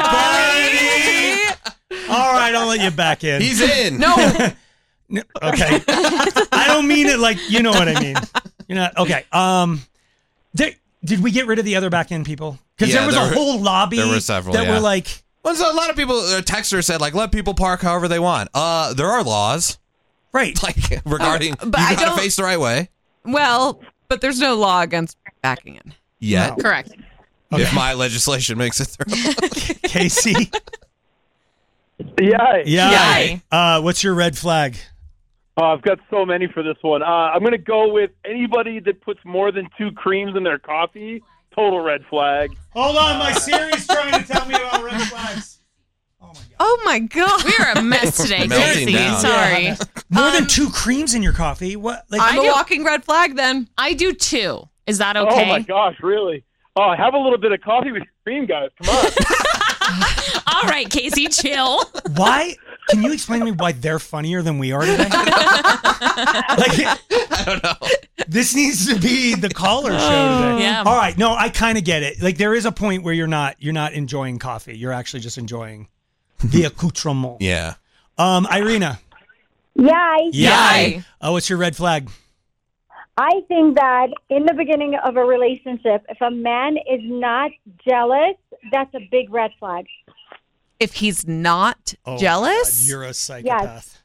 Charlie. All right, I'll let you back in. He's in. No. No, okay. I don't mean it like you know what I mean. You're not okay. Um, did, did we get rid of the other back end people? Because Yeah, there was there a were- whole lobby there were several, that yeah. were like, Well, so a lot of people, uh, texters said, like, let people park however they want. Uh, there are laws, right? like regarding Uh, but you I got to don't- face the right way. Well, but there's no law against backing in. Yet, No. correct. if my legislation makes it through. Casey. Yeah. Yeah. Yay. Uh, what's your red flag? Uh, I've got so many for this one. Uh, I'm going to go with anybody that puts more than two creams in their coffee. Total red flag. Hold on, my Siri's trying to tell me about red flags. Oh my god. We're a mess today, Melting Casey. down. Sorry. More than two creams in your coffee? What? Like, I'm I a do- walking red flag then. I do too. Is that okay? Oh, my gosh, really? Oh, have a little bit of coffee with your cream, guys. Come on. All right, Casey, chill. why? Can you explain to me why they're funnier than we are today? like, I don't know. this needs to be the caller show today. Yeah. All right. No, I kind of get it. Like, there is a point where you're not you're not enjoying coffee. You're actually just enjoying the accoutrement. Yeah. Um, Irina. Yay. Yay. Oh, what's your red flag? I think that in the beginning of a relationship, if a man is not jealous, that's a big red flag. If he's not Oh, jealous, God, you're a psychopath.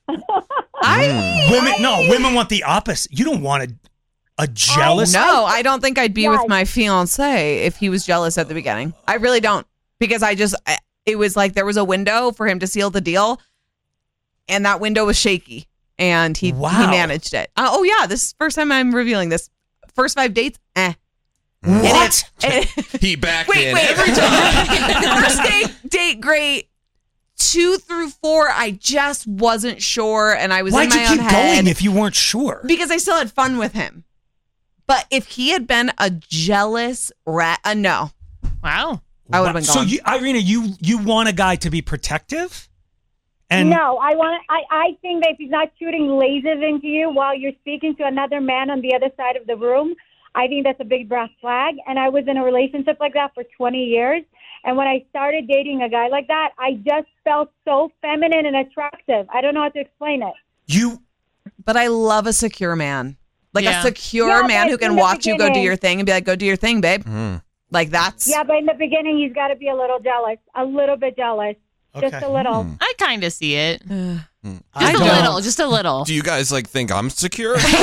I Women, no, women want the opposite. You don't want a, a jealous. no, I don't think I'd be Yes. with my fiance if he was jealous at the beginning. I really don't, because I just I- it was like there was a window for him to seal the deal, and that window was shaky, and he Wow. he managed it. Uh, oh yeah, this is the first time I'm revealing this. First five dates, eh. What? And- He backed wait, in. wait. every time. First date, date, great. Two through four, I just wasn't sure, and I was Why'd in my you own keep head going if you weren't sure? because I still had fun with him. But if he had been a jealous rat, uh, no, Wow. I would have been So, gone. you, Irina, you you want a guy to be protective? And no, I want. I, I think that if he's not shooting lasers into you while you're speaking to another man on the other side of the room, I think that's a big red flag. And I was in a relationship like that for twenty years. And when I started dating a guy like that, I just felt so feminine and attractive. I don't know how to explain it. you But I love a secure man, like Yeah. a secure Yeah, man but who in can the watch you go do beginning- your thing and be like, "Go do your thing, babe." Mm. Like that's Yeah, but in the beginning, he's got to be a little jealous, a little bit jealous, just Okay. a little. Mm. I kind of see it. Just I a don't. little. Just a little. Do you guys like think I'm secure? But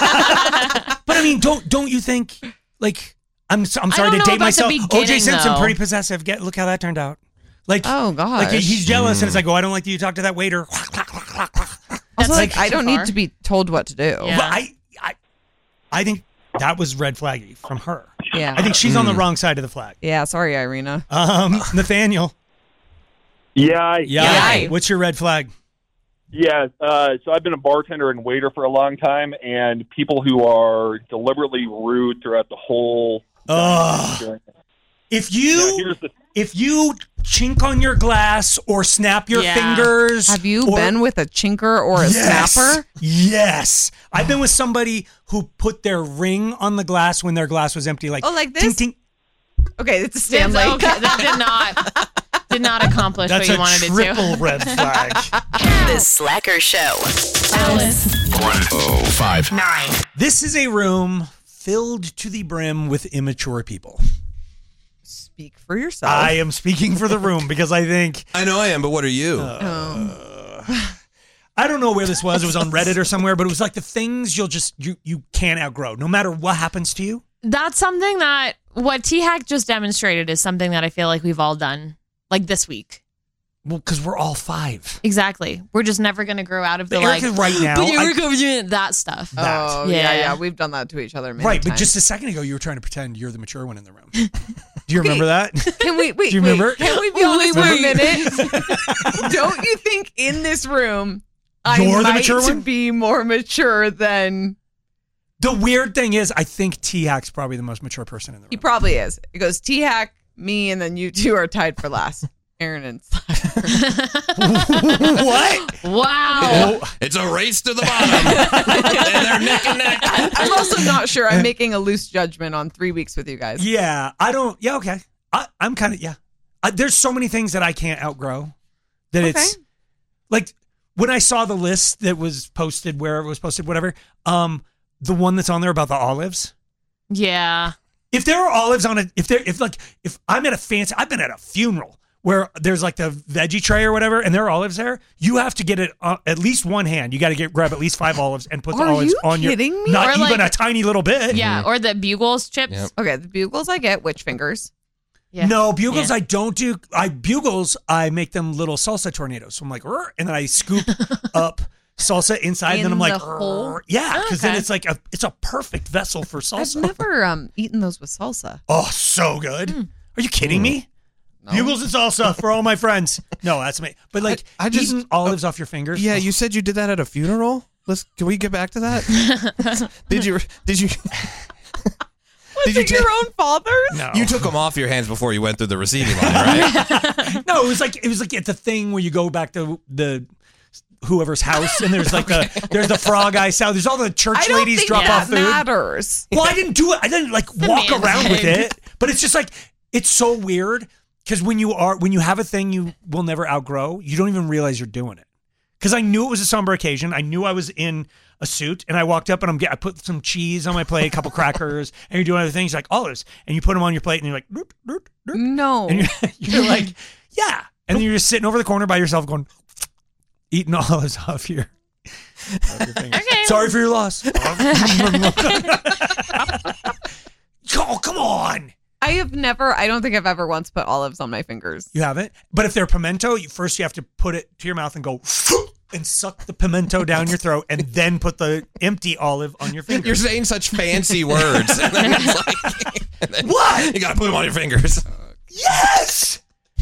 I mean, don't don't you think like I'm so- I'm I sorry don't to know date about the myself. O J beginning, Simpson, though. pretty possessive. Get look how that turned out. Like oh god. like he's jealous, and it's like, oh, I don't like that you talk to that waiter. also, That's like like I too don't far. need to be told what to do. Yeah. But I I I think that was red flaggy from her. Yeah. I think she's on the Mm. wrong side of the flag. Yeah, sorry, Irina. Um, Nathaniel. Yeah. Yeah. Yay. What's your red flag? Yeah, uh, so I've been a bartender and waiter for a long time, and people who are deliberately rude throughout the whole Ugh. experience. If Yeah, you here's the if you chink on your glass or snap your Yeah. fingers, Have you or- been with a chinker or a yes, snapper? Yes, I've been with somebody who put their ring on the glass when their glass was empty. Like Oh, like ting, this? ting. Okay, it's a That's- Stanley. okay, that did not did not accomplish That's what you a wanted it triple to. red flag. The Slacker Show. Alice. one oh five nine. This is a room filled to the brim with immature people. Speak for yourself. I am speaking for the room because I think... I know I am, but what are you? Uh, I don't know where this was. It was on Reddit or somewhere, but it was like the things you'll just, you, you can't outgrow, no matter what happens to you. That's something that, what T-Hack just demonstrated is something that I feel like we've all done, like this week. Well, because we're all five. Exactly. We're just never going to grow out of the, But like, Erica, right now, but you're I- doing that stuff. That. Oh, yeah. yeah, We've done that to each other many Right, times. but just a second ago, you were trying to pretend you're the mature one in the room. Do you remember that? Can we wait? Do you wait, remember? Can we be honest Wait, for a wait. minute? Don't you think in this room I You're the might mature one? be more mature than The weird thing is, I think T-Hack's probably the most mature person in the room. he probably is? It goes T Hack, me, and then you two are tied for last. Aaron and What? Wow. It's a race to the bottom. And they're neck and neck. I'm also not sure. I'm making a loose judgment on three weeks with you guys. Yeah, I don't. Yeah, okay. I, I'm kind of yeah. I, there's so many things that I can't outgrow. That Okay. it's like when I saw the list that was posted, where it was posted, whatever. Um, the one that's on there about the olives. Yeah. If there are olives on it, if there, if like, if I'm at a fancy, I've been at a funeral where there's like the veggie tray or whatever, and there are olives there. You have to get it uh, at least one hand. You got to get grab at least five olives and put the Are olives you on kidding your. me? Not Or even like- a tiny little bit. Yeah. Or the Bugles chips. Yep. Okay, the bugles I get, witch fingers. Yeah. No, bugles Yeah. I don't do. I bugles I make them little salsa tornadoes. So I'm like, "Rrr," and then I scoop up salsa inside. and then In I'm like, the hole? "Rrr." Yeah, because then Okay. it's like a it's a perfect vessel for I've salsa. never um eaten those with salsa. Oh, so good. Are you kidding me? Bugles and salsa for all my friends. No, that's me. But like, I- I just- eating olives off your fingers. Yeah, you said you did that at a funeral. Let's. Can we get back to that? did you? Did you? Was it your own father's? No. You took them off your hands before you went through the receiving line, right? No, it was like it was like it's a thing where you go back to the whoever's house and there's like the there's the frog eye salad. There's all the church I don't ladies think drop that off food. matters. Well, I didn't do it. I didn't like walk man around with thing. it. But it's just like it's so weird because when you are when you have a thing you will never outgrow, you don't even realize you're doing it. Because I knew it was a somber occasion. I knew I was in a suit, and I walked up and I'm get, I put some cheese on my plate, a couple crackers, and you're doing other things like olives, and you put them on your plate, and you're like, doot, doot, doot. No. And you're, you're like, yeah, and then you're just sitting over the corner by yourself, going, eating olives off your. Off your fingers. Okay. Sorry for your loss. Oh, come on. I have never, I don't think I've ever once put olives on my fingers. You haven't? But if they're pimento, you, first you have to put it to your mouth and go and suck the pimento down your throat and then put the empty olive on your fingers. You're saying such fancy words. And then it's like, and then What? You got to put them on your fingers. Yes!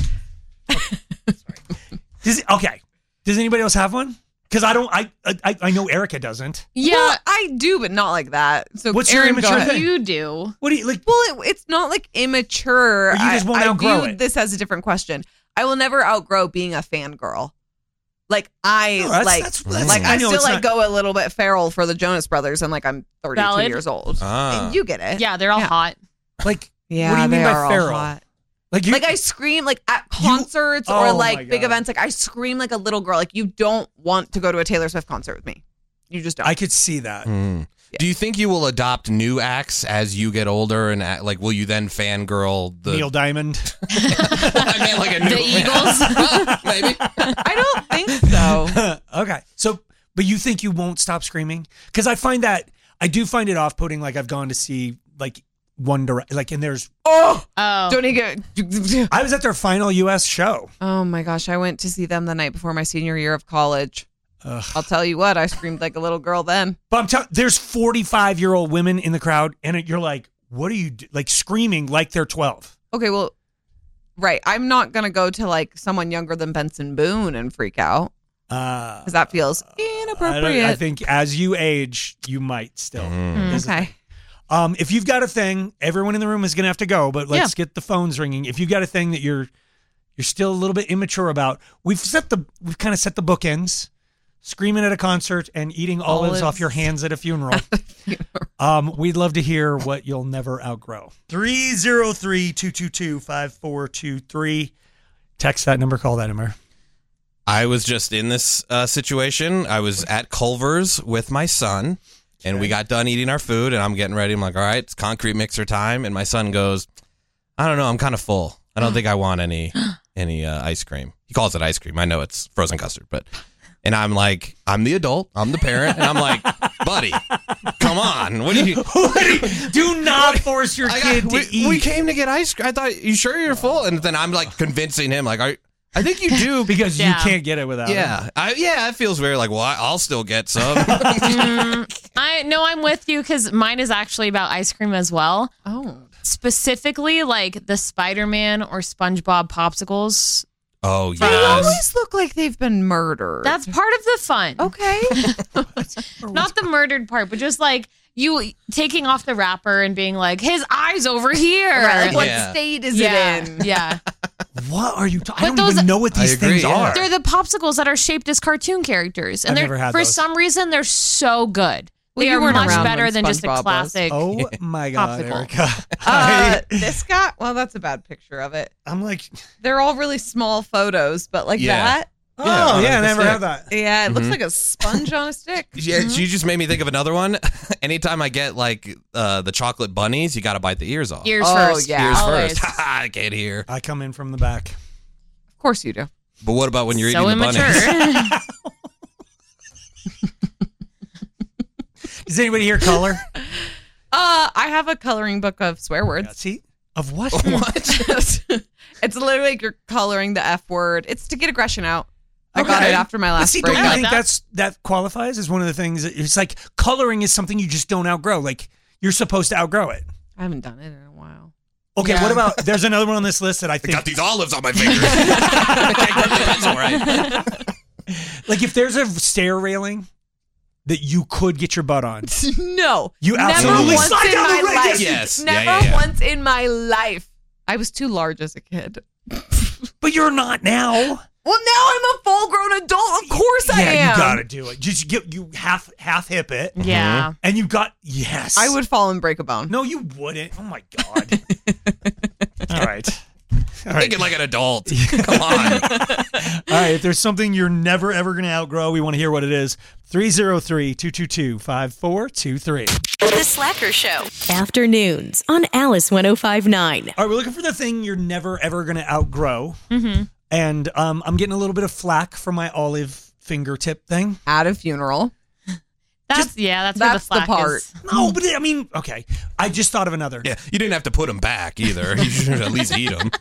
Does it, okay. Does anybody else have one? Because I don't, I, I I know Erica doesn't. Yeah. Well, I do, but not like that. So What's your Aaron, go immature ahead. thing? You do. What do you like? Well, it, it's not like immature. Or you just I- won't I outgrow view it. this as a different question. I will never outgrow being a fangirl. Like I No, that's- like, that's- that's- like I I, know still it's like not- go a little bit feral for the Jonas Brothers, and like I'm thirty-two Valid. years old. Ah. You get it? Yeah, they're all Yeah. hot. Like, Yeah, what do you mean they by are all feral? hot. Like, you, Like I scream like at concerts oh or my like big God. events. Like I scream like a little girl. Like you don't want to go to a Taylor Swift concert with me. You just don't. I could see that. Mm. Do you think you will adopt new acts as you get older, and act, like will you then fangirl the Neil Diamond. I mean, like a new The Eagles? maybe. I don't think so. Okay. So, but you think you won't stop screaming? Because I find that, I do find it off putting. Like, I've gone to see, like, One Direct, like, and there's, Oh, Oh. don't even get. I was at their final U S show. Oh my gosh, I went to see them the night before my senior year of college. Ugh. I'll tell you what, I screamed like a little girl then. But I'm telling, there's forty-five year old women in the crowd, and it, you're like, what are you, do-? like, screaming like they're twelve. Okay, well, right. I'm not going to go to like someone younger than Benson Boone and freak out Uh, because that feels I, don't- inappropriate. I think as you age, you might still. Mm, Is the okay. thing. Um, if you've got a thing, everyone in the room is going to have to go, but let's get the phones ringing. If you've got a thing that you're you're still a little bit immature about, we've set the we've kind of set the bookends. Screaming at a concert and eating olives, Olives. off your hands at a funeral. um, we'd love to hear what you'll never outgrow. three oh three, two two two, five four two three. Text that number, call that number. I was just in this uh, situation. I was at Culver's with my son, and we got done eating our food, and I'm getting ready. I'm like, all right, it's concrete mixer time. And my son goes, I don't know, I'm kind of full. I don't think I want any any uh, ice cream. He calls it ice cream. I know it's frozen custard, but... And I'm like, I'm the adult, I'm the parent, and I'm like, buddy, come on. What do you... Do not force your I kid got, to we, eat. we came to get ice cream. I thought, you sure you're full? And then I'm like convincing him, like, I, I think you do. Because Yeah. you can't get it without Yeah, it. I, yeah, it feels very like, well, I- I'll still get some. Mm, I no, I'm with you because mine is actually about ice cream as well. Oh. Specifically, like the Spider-Man or SpongeBob popsicles. Oh, They yes. always look like they've been murdered. That's part of the fun. Okay. Not the murdered part, but just like you taking off the wrapper and being like, his eye's over here. Right, like, what Yeah. state is yeah, it in? Yeah. What are you talking? I But don't those- even know what I these agree, things yeah. are. They're the popsicles that are shaped as cartoon characters. And I've they're never had for those. some reason they're so good. Well, They you are weren't much around better when than just a SpongeBob was. classic. Oh my God, Popsicle. Erica. Uh, this guy, well, that's a bad picture of it. I'm like, They're all really small photos, but like Yeah. that. oh, Yeah, yeah, I on a never stick. had that. Yeah, it looks Mhm. like a sponge on a stick. Yeah, you just made me think of another one. Anytime I get like uh, the chocolate bunnies, you got to bite the ears off. Ears Oh, first. yeah. Ears Always. first. I can't hear. I come in from the back. Of course you do. But what about when you're So eating the bunnies? immature. Does anybody hear color? Uh, I have a coloring book of swear words. See? Of what? What? It's literally like you're coloring the F word. It's to get aggression out. I got Okay. it after my But last see, don't breakup. you think that. that's that qualifies as one of the things? That, it's like coloring is something you just don't outgrow. Like you're supposed to outgrow it. I haven't done it in a while. Okay, Yeah. what about? There's another one on this list that I I think, got these olives on my fingers. I can't grip the pencil right. like, if there's a stair railing that you could get your butt on, No. You never absolutely once slide in down my the ring. life. Yes. Yeah, Never yeah, yeah. once in my life. I was too large as a kid. but you're not now. Well, now I'm a full grown adult. Of course I yeah, am. you gotta do it. Just get you half half hip it, Yeah. and you got yes. I would fall and break a bone. No, you wouldn't. Oh my god. All right. All right. Thinking like an adult. Come on. All right. If there's something you're never ever going to outgrow, we want to hear what it is. three oh three, two two two, five four two three. The Slacker Show. Afternoons on Alice one oh five point nine. All right. We're looking for the thing you're never ever going to outgrow. Mm-hmm. And um, I'm getting a little bit of flack for my olive fingertip thing. At a funeral. That's yeah. That's, That's where the the slack part. is. No, but I mean, okay. I just thought of another. Yeah, you didn't have to put them back either. You should at least eat them.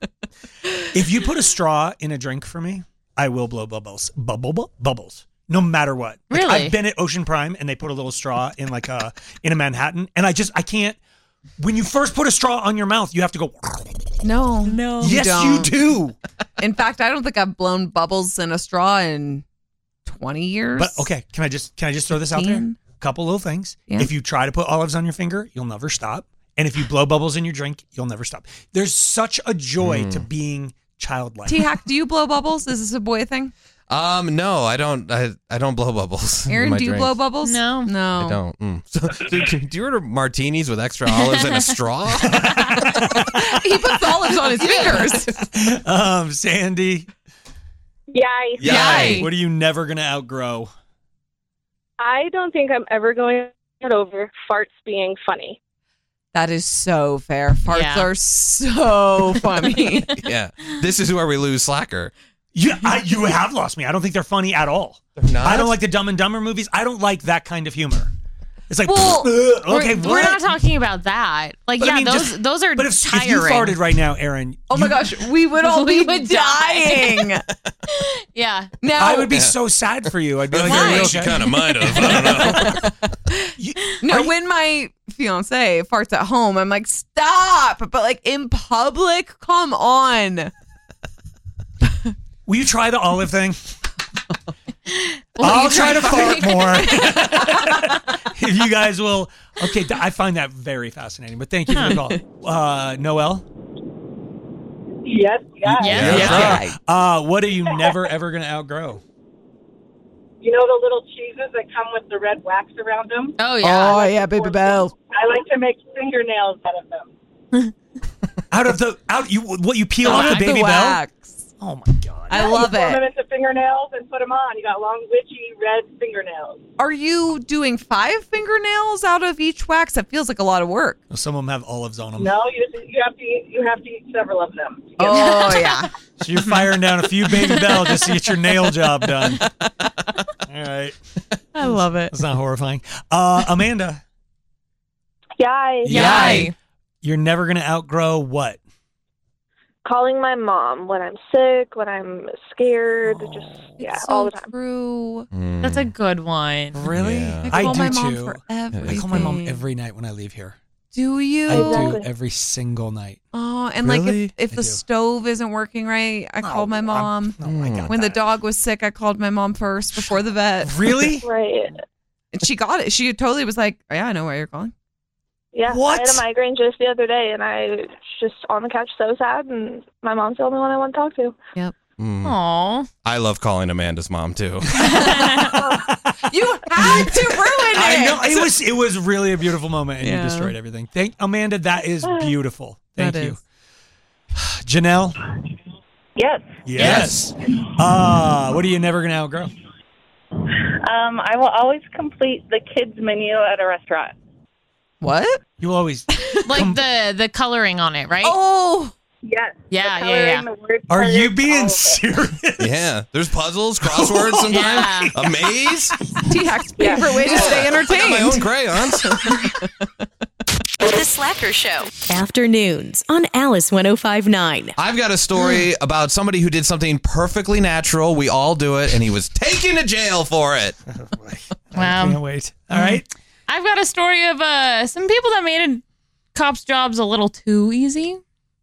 If you put a straw in a drink for me, I will blow bubbles. Bubble bu- bubbles. No matter what. Like, Really? I've been at Ocean Prime and they put a little straw in like a in a Manhattan, and I just I can't. When you first put a straw on your mouth, you have to go. No. No. Yes, you do. In fact, I don't think I've blown bubbles in a straw in twenty years. But okay, can I just can I just throw this out there? fifteen? Couple little things. Yeah. If you try to put olives on your finger, you'll never stop. And if you blow bubbles in your drink, you'll never stop. There's such a joy to being childlike. T-Hack, do you blow bubbles? Is this a boy thing? Um, no, I don't. I, I don't blow bubbles. in Aaron, my do you drinks. blow bubbles? No. No. I don't. Mm. So, do, do you order martinis with extra olives and a straw? He puts olives on his fingers. Um, Sandy, Yay. Yay. what are you never gonna outgrow? I don't think I'm ever going to get over farts being funny. That is so fair. Farts Yeah. are so funny. Yeah. This is where we lose Slacker. You, I, you have lost me. I don't think they're funny at all. Not? I don't like the Dumb and Dumber movies. I don't like that kind of humor. It's like, Well, "Ugh, okay, we're, what? we're not talking about that. Like, But I yeah, mean, those just- those are But if, if tiring. you farted right now, Aaron, Oh my you- gosh, we would all We be would die. dying. Yeah. Now, I would be Yeah. so sad for you. I'd be like, Why? "Are you She okay?" kind of might have. I don't know. no, when my fiance farts at home, I'm like, stop. But like in public, come on. Will you try the olive thing? Will I'll you try try to fart farting? more. If you guys will. Okay, th- I find that very fascinating. But thank you for the call. Uh, Noelle? Yes, yes. Yes. Yes. Uh, what are you never, ever going to outgrow? You know the little cheeses that come with the red wax around them? Oh, yeah. Oh, yeah, Baby Bell. I like to make fingernails out of them. Out of the out you what you peel Oh, off the the Baby Bell? wax. Oh my God. I love you form it. them into fingernails and put them on. You got long, witchy, red fingernails. Are you doing five fingernails out of each wax? That feels like a lot of work. Some of them have olives on them. No, you just, you have to eat, you have to eat several of them. Oh, yeah. So you're firing down a few Baby Bell just to get your nail job done. All right. I love it. That's not horrifying. Uh, Amanda. Yay. Yay. You're never going to outgrow what? Calling my mom when I'm sick, when I'm scared, just, yeah, It's all so the time. true. That's a good one. Really? Yeah. I, call do my mom too. for I call my mom everything. every night when I leave here. Do you? I do every single night. Oh, and like Really? if, if I the do. stove isn't working right, I called my mom. Oh my God. When the dog was sick, I called my mom first before the vet. Really? Right. And she got it. She totally was like, oh, yeah, I know why you're calling. Yeah, What? I had a migraine just the other day, and I was just on the couch so sad, and my mom's the only one I want to talk to. Yep. Mm. Aw. I love calling Amanda's mom too. You had to ruin it. I know it was it was really a beautiful moment, and Yeah. you destroyed everything. Thank Amanda. That is beautiful. Thank That you, is. Janelle. Yes. Yes. Uh, what are you never gonna outgrow? Um, I will always complete the kids menu at a restaurant. What? You always Like the the coloring on it, right? Oh. Yes. Yeah, The yeah, yeah. coloring, the word Are you cards, being all of it. serious? Yeah, there's puzzles, crosswords sometimes, Yeah. a maze. T-Hack's favorite way to stay I got my entertained. own crayons. The Slacker Show. Afternoons on Alice one oh five point nine. I've got a story about somebody who did something perfectly natural. We all do it, and he was taken to jail for it. Wow. Can't wait. All right. I've got a story of uh, some people that made a cops' jobs a little too easy.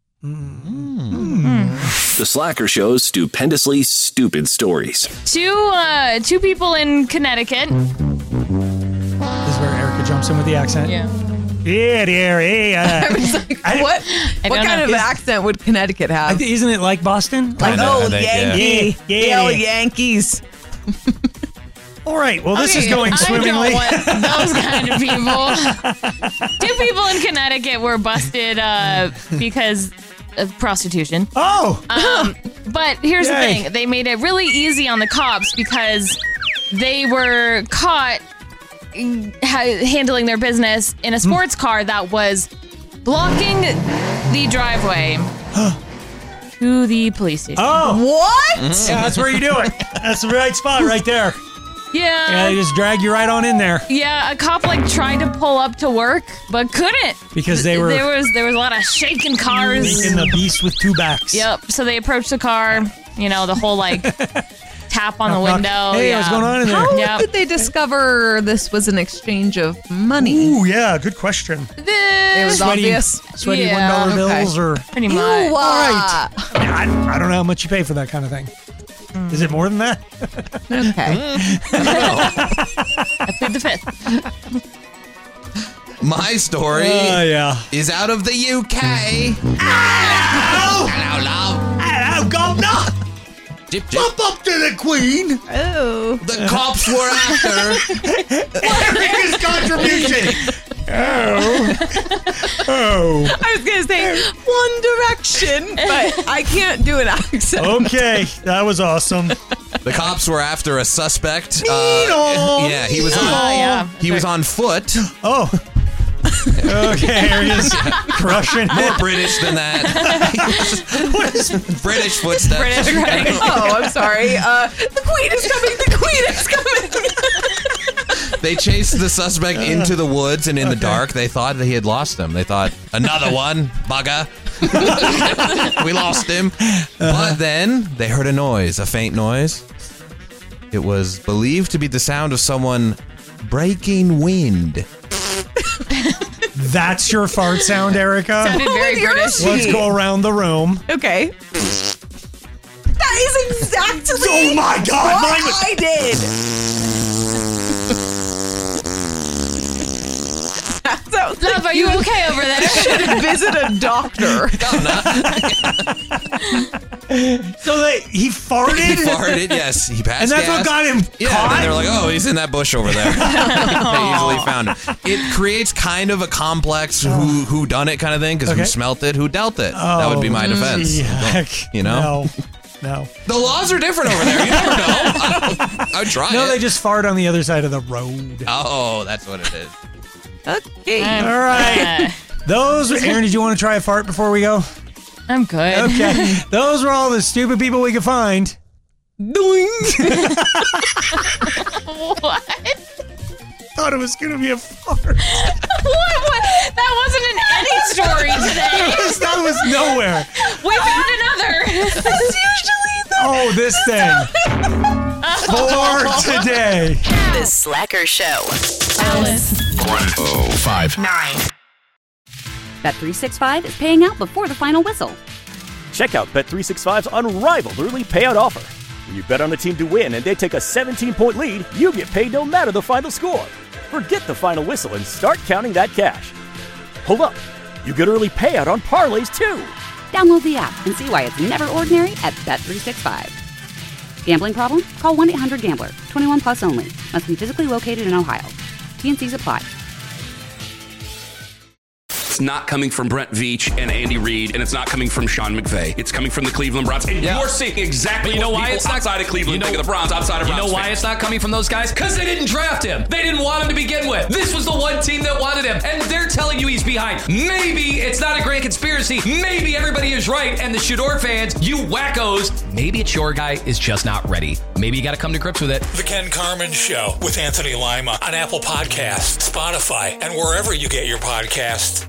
The Slacker Show's stupendously stupid stories. Two uh, two people in Connecticut. This is where Erica jumps in with the accent. Yeah. Yeah, dear, yeah. I was like, I- what? I What don't kind know. of accent would Connecticut I have? think- isn't it like Boston? Like, Kinda, oh, I think, yeah. Yankee. Yeah, yeah. Yell Yankees. All right. Well, this is Okay, going I swimmingly. don't want those kind of people. Two people in Connecticut were busted uh, because of prostitution. Oh. Um, but here's Yay. the thing. They made it really easy on the cops because they were caught mm, ha- handling their business in a sports car that was blocking the driveway to the police station. Oh. What? Yeah, that's where you do it. That's the right spot right there. Yeah. Yeah, they just drag you right on in there Yeah, a cop like tried to pull up to work, but couldn't. because they were There was there was a lot of shaking cars. making the beast with two backs. Yep. So they approached the car. You know, the whole like tap on the Knock, knock. window. Hey, yeah. what's going on in there? How Yep. did they discover this was an exchange of money? Ooh, yeah, good question. It was Sweaty, obvious. sweaty Yeah, one dollar okay. bills, or Pretty much. Ew, all right. uh, I, mean, I, I don't know how much you pay for that kind of thing. Is it more than that? Okay. I plead the fifth. My story Oh yeah. is out of the U K. Hello, Hello, love. hello, governor. Jip, jip. Up, up to the Queen. Oh. The cops were after. Biggest contribution. Oh. Oh. I was gonna say One Direction, but I can't do an accent. Okay, that was awesome. The cops were after a suspect. Uh, Needle. yeah, he was on. Ah, yeah. He was on foot. Oh. Okay, here he is, crushing More it. British than that. What is British footsteps. British, right? Oh, I'm sorry. Uh, the Queen is coming. The Queen is coming. They chased the suspect into the woods, and in the dark, they thought that he had lost him. They thought, another one, bugger. We lost him. But then they heard a noise, a faint noise. It was believed to be the sound of someone breaking wind. That's your fart sound, Erica? Sounded very With your British. sheet. Let's go around the room. Okay. That is exactly Oh my God, what mine was- I did. That sounds Love, are you okay over there? should visit a doctor. So they he farted? He farted, yes. He passed And that's gas. what got him Yeah, caught? and they're like, oh, he's in that bush over there. They easily found him. It creates kind of a complex who who done it kind of thing, because Okay. who smelt it, who dealt it. That would be my Oh, defense. yuck. You know? No. No. The laws are different over there. You never know. I, I would try No, it. they just fart on the other side of the road. Oh, that's what it is. Okay. All right. Those, Aaron, did you want to try a fart before we go? I'm good. Okay. Those were all the stupid people we could find. Doing. What? Thought it was going to be a fart. what, what? That wasn't in any story today. That was nowhere. We found another. That's usually the Oh, this thing. For today. The Slacker Show. Alice. one oh five Nine. Bet three sixty-five is paying out before the final whistle. Check out Bet three sixty-five's unrivaled early payout offer. When you bet on a team to win and they take a seventeen-point lead, you get paid no matter the final score. Forget the final whistle and start counting that cash. Hold up. You get early payout on parlays, too. Download the app and see why it's never ordinary at Bet three sixty-five. Gambling problem? Call one eight hundred gambler. twenty-one plus only. Must be physically located in Ohio. T and Cs apply. It's not coming from Brent Veach and Andy Reid, and it's not coming from Sean McVay. It's coming from the Cleveland Browns. And Yeah. you're seeing exactly But you know what why people it's not- outside of Cleveland you know- think of the Browns, outside of You Browns know why fans. it's not coming from those guys? Because they didn't draft him. They didn't want him to begin with. This was the one team that wanted him, and they're telling you he's behind. Maybe it's not a grand conspiracy. Maybe everybody is right, and the Shador fans, you wackos, maybe it's your guy is just not ready. Maybe you got to come to grips with it. The Ken Carmen Show with Anthony Lima on Apple Podcasts, Spotify, and wherever you get your podcasts.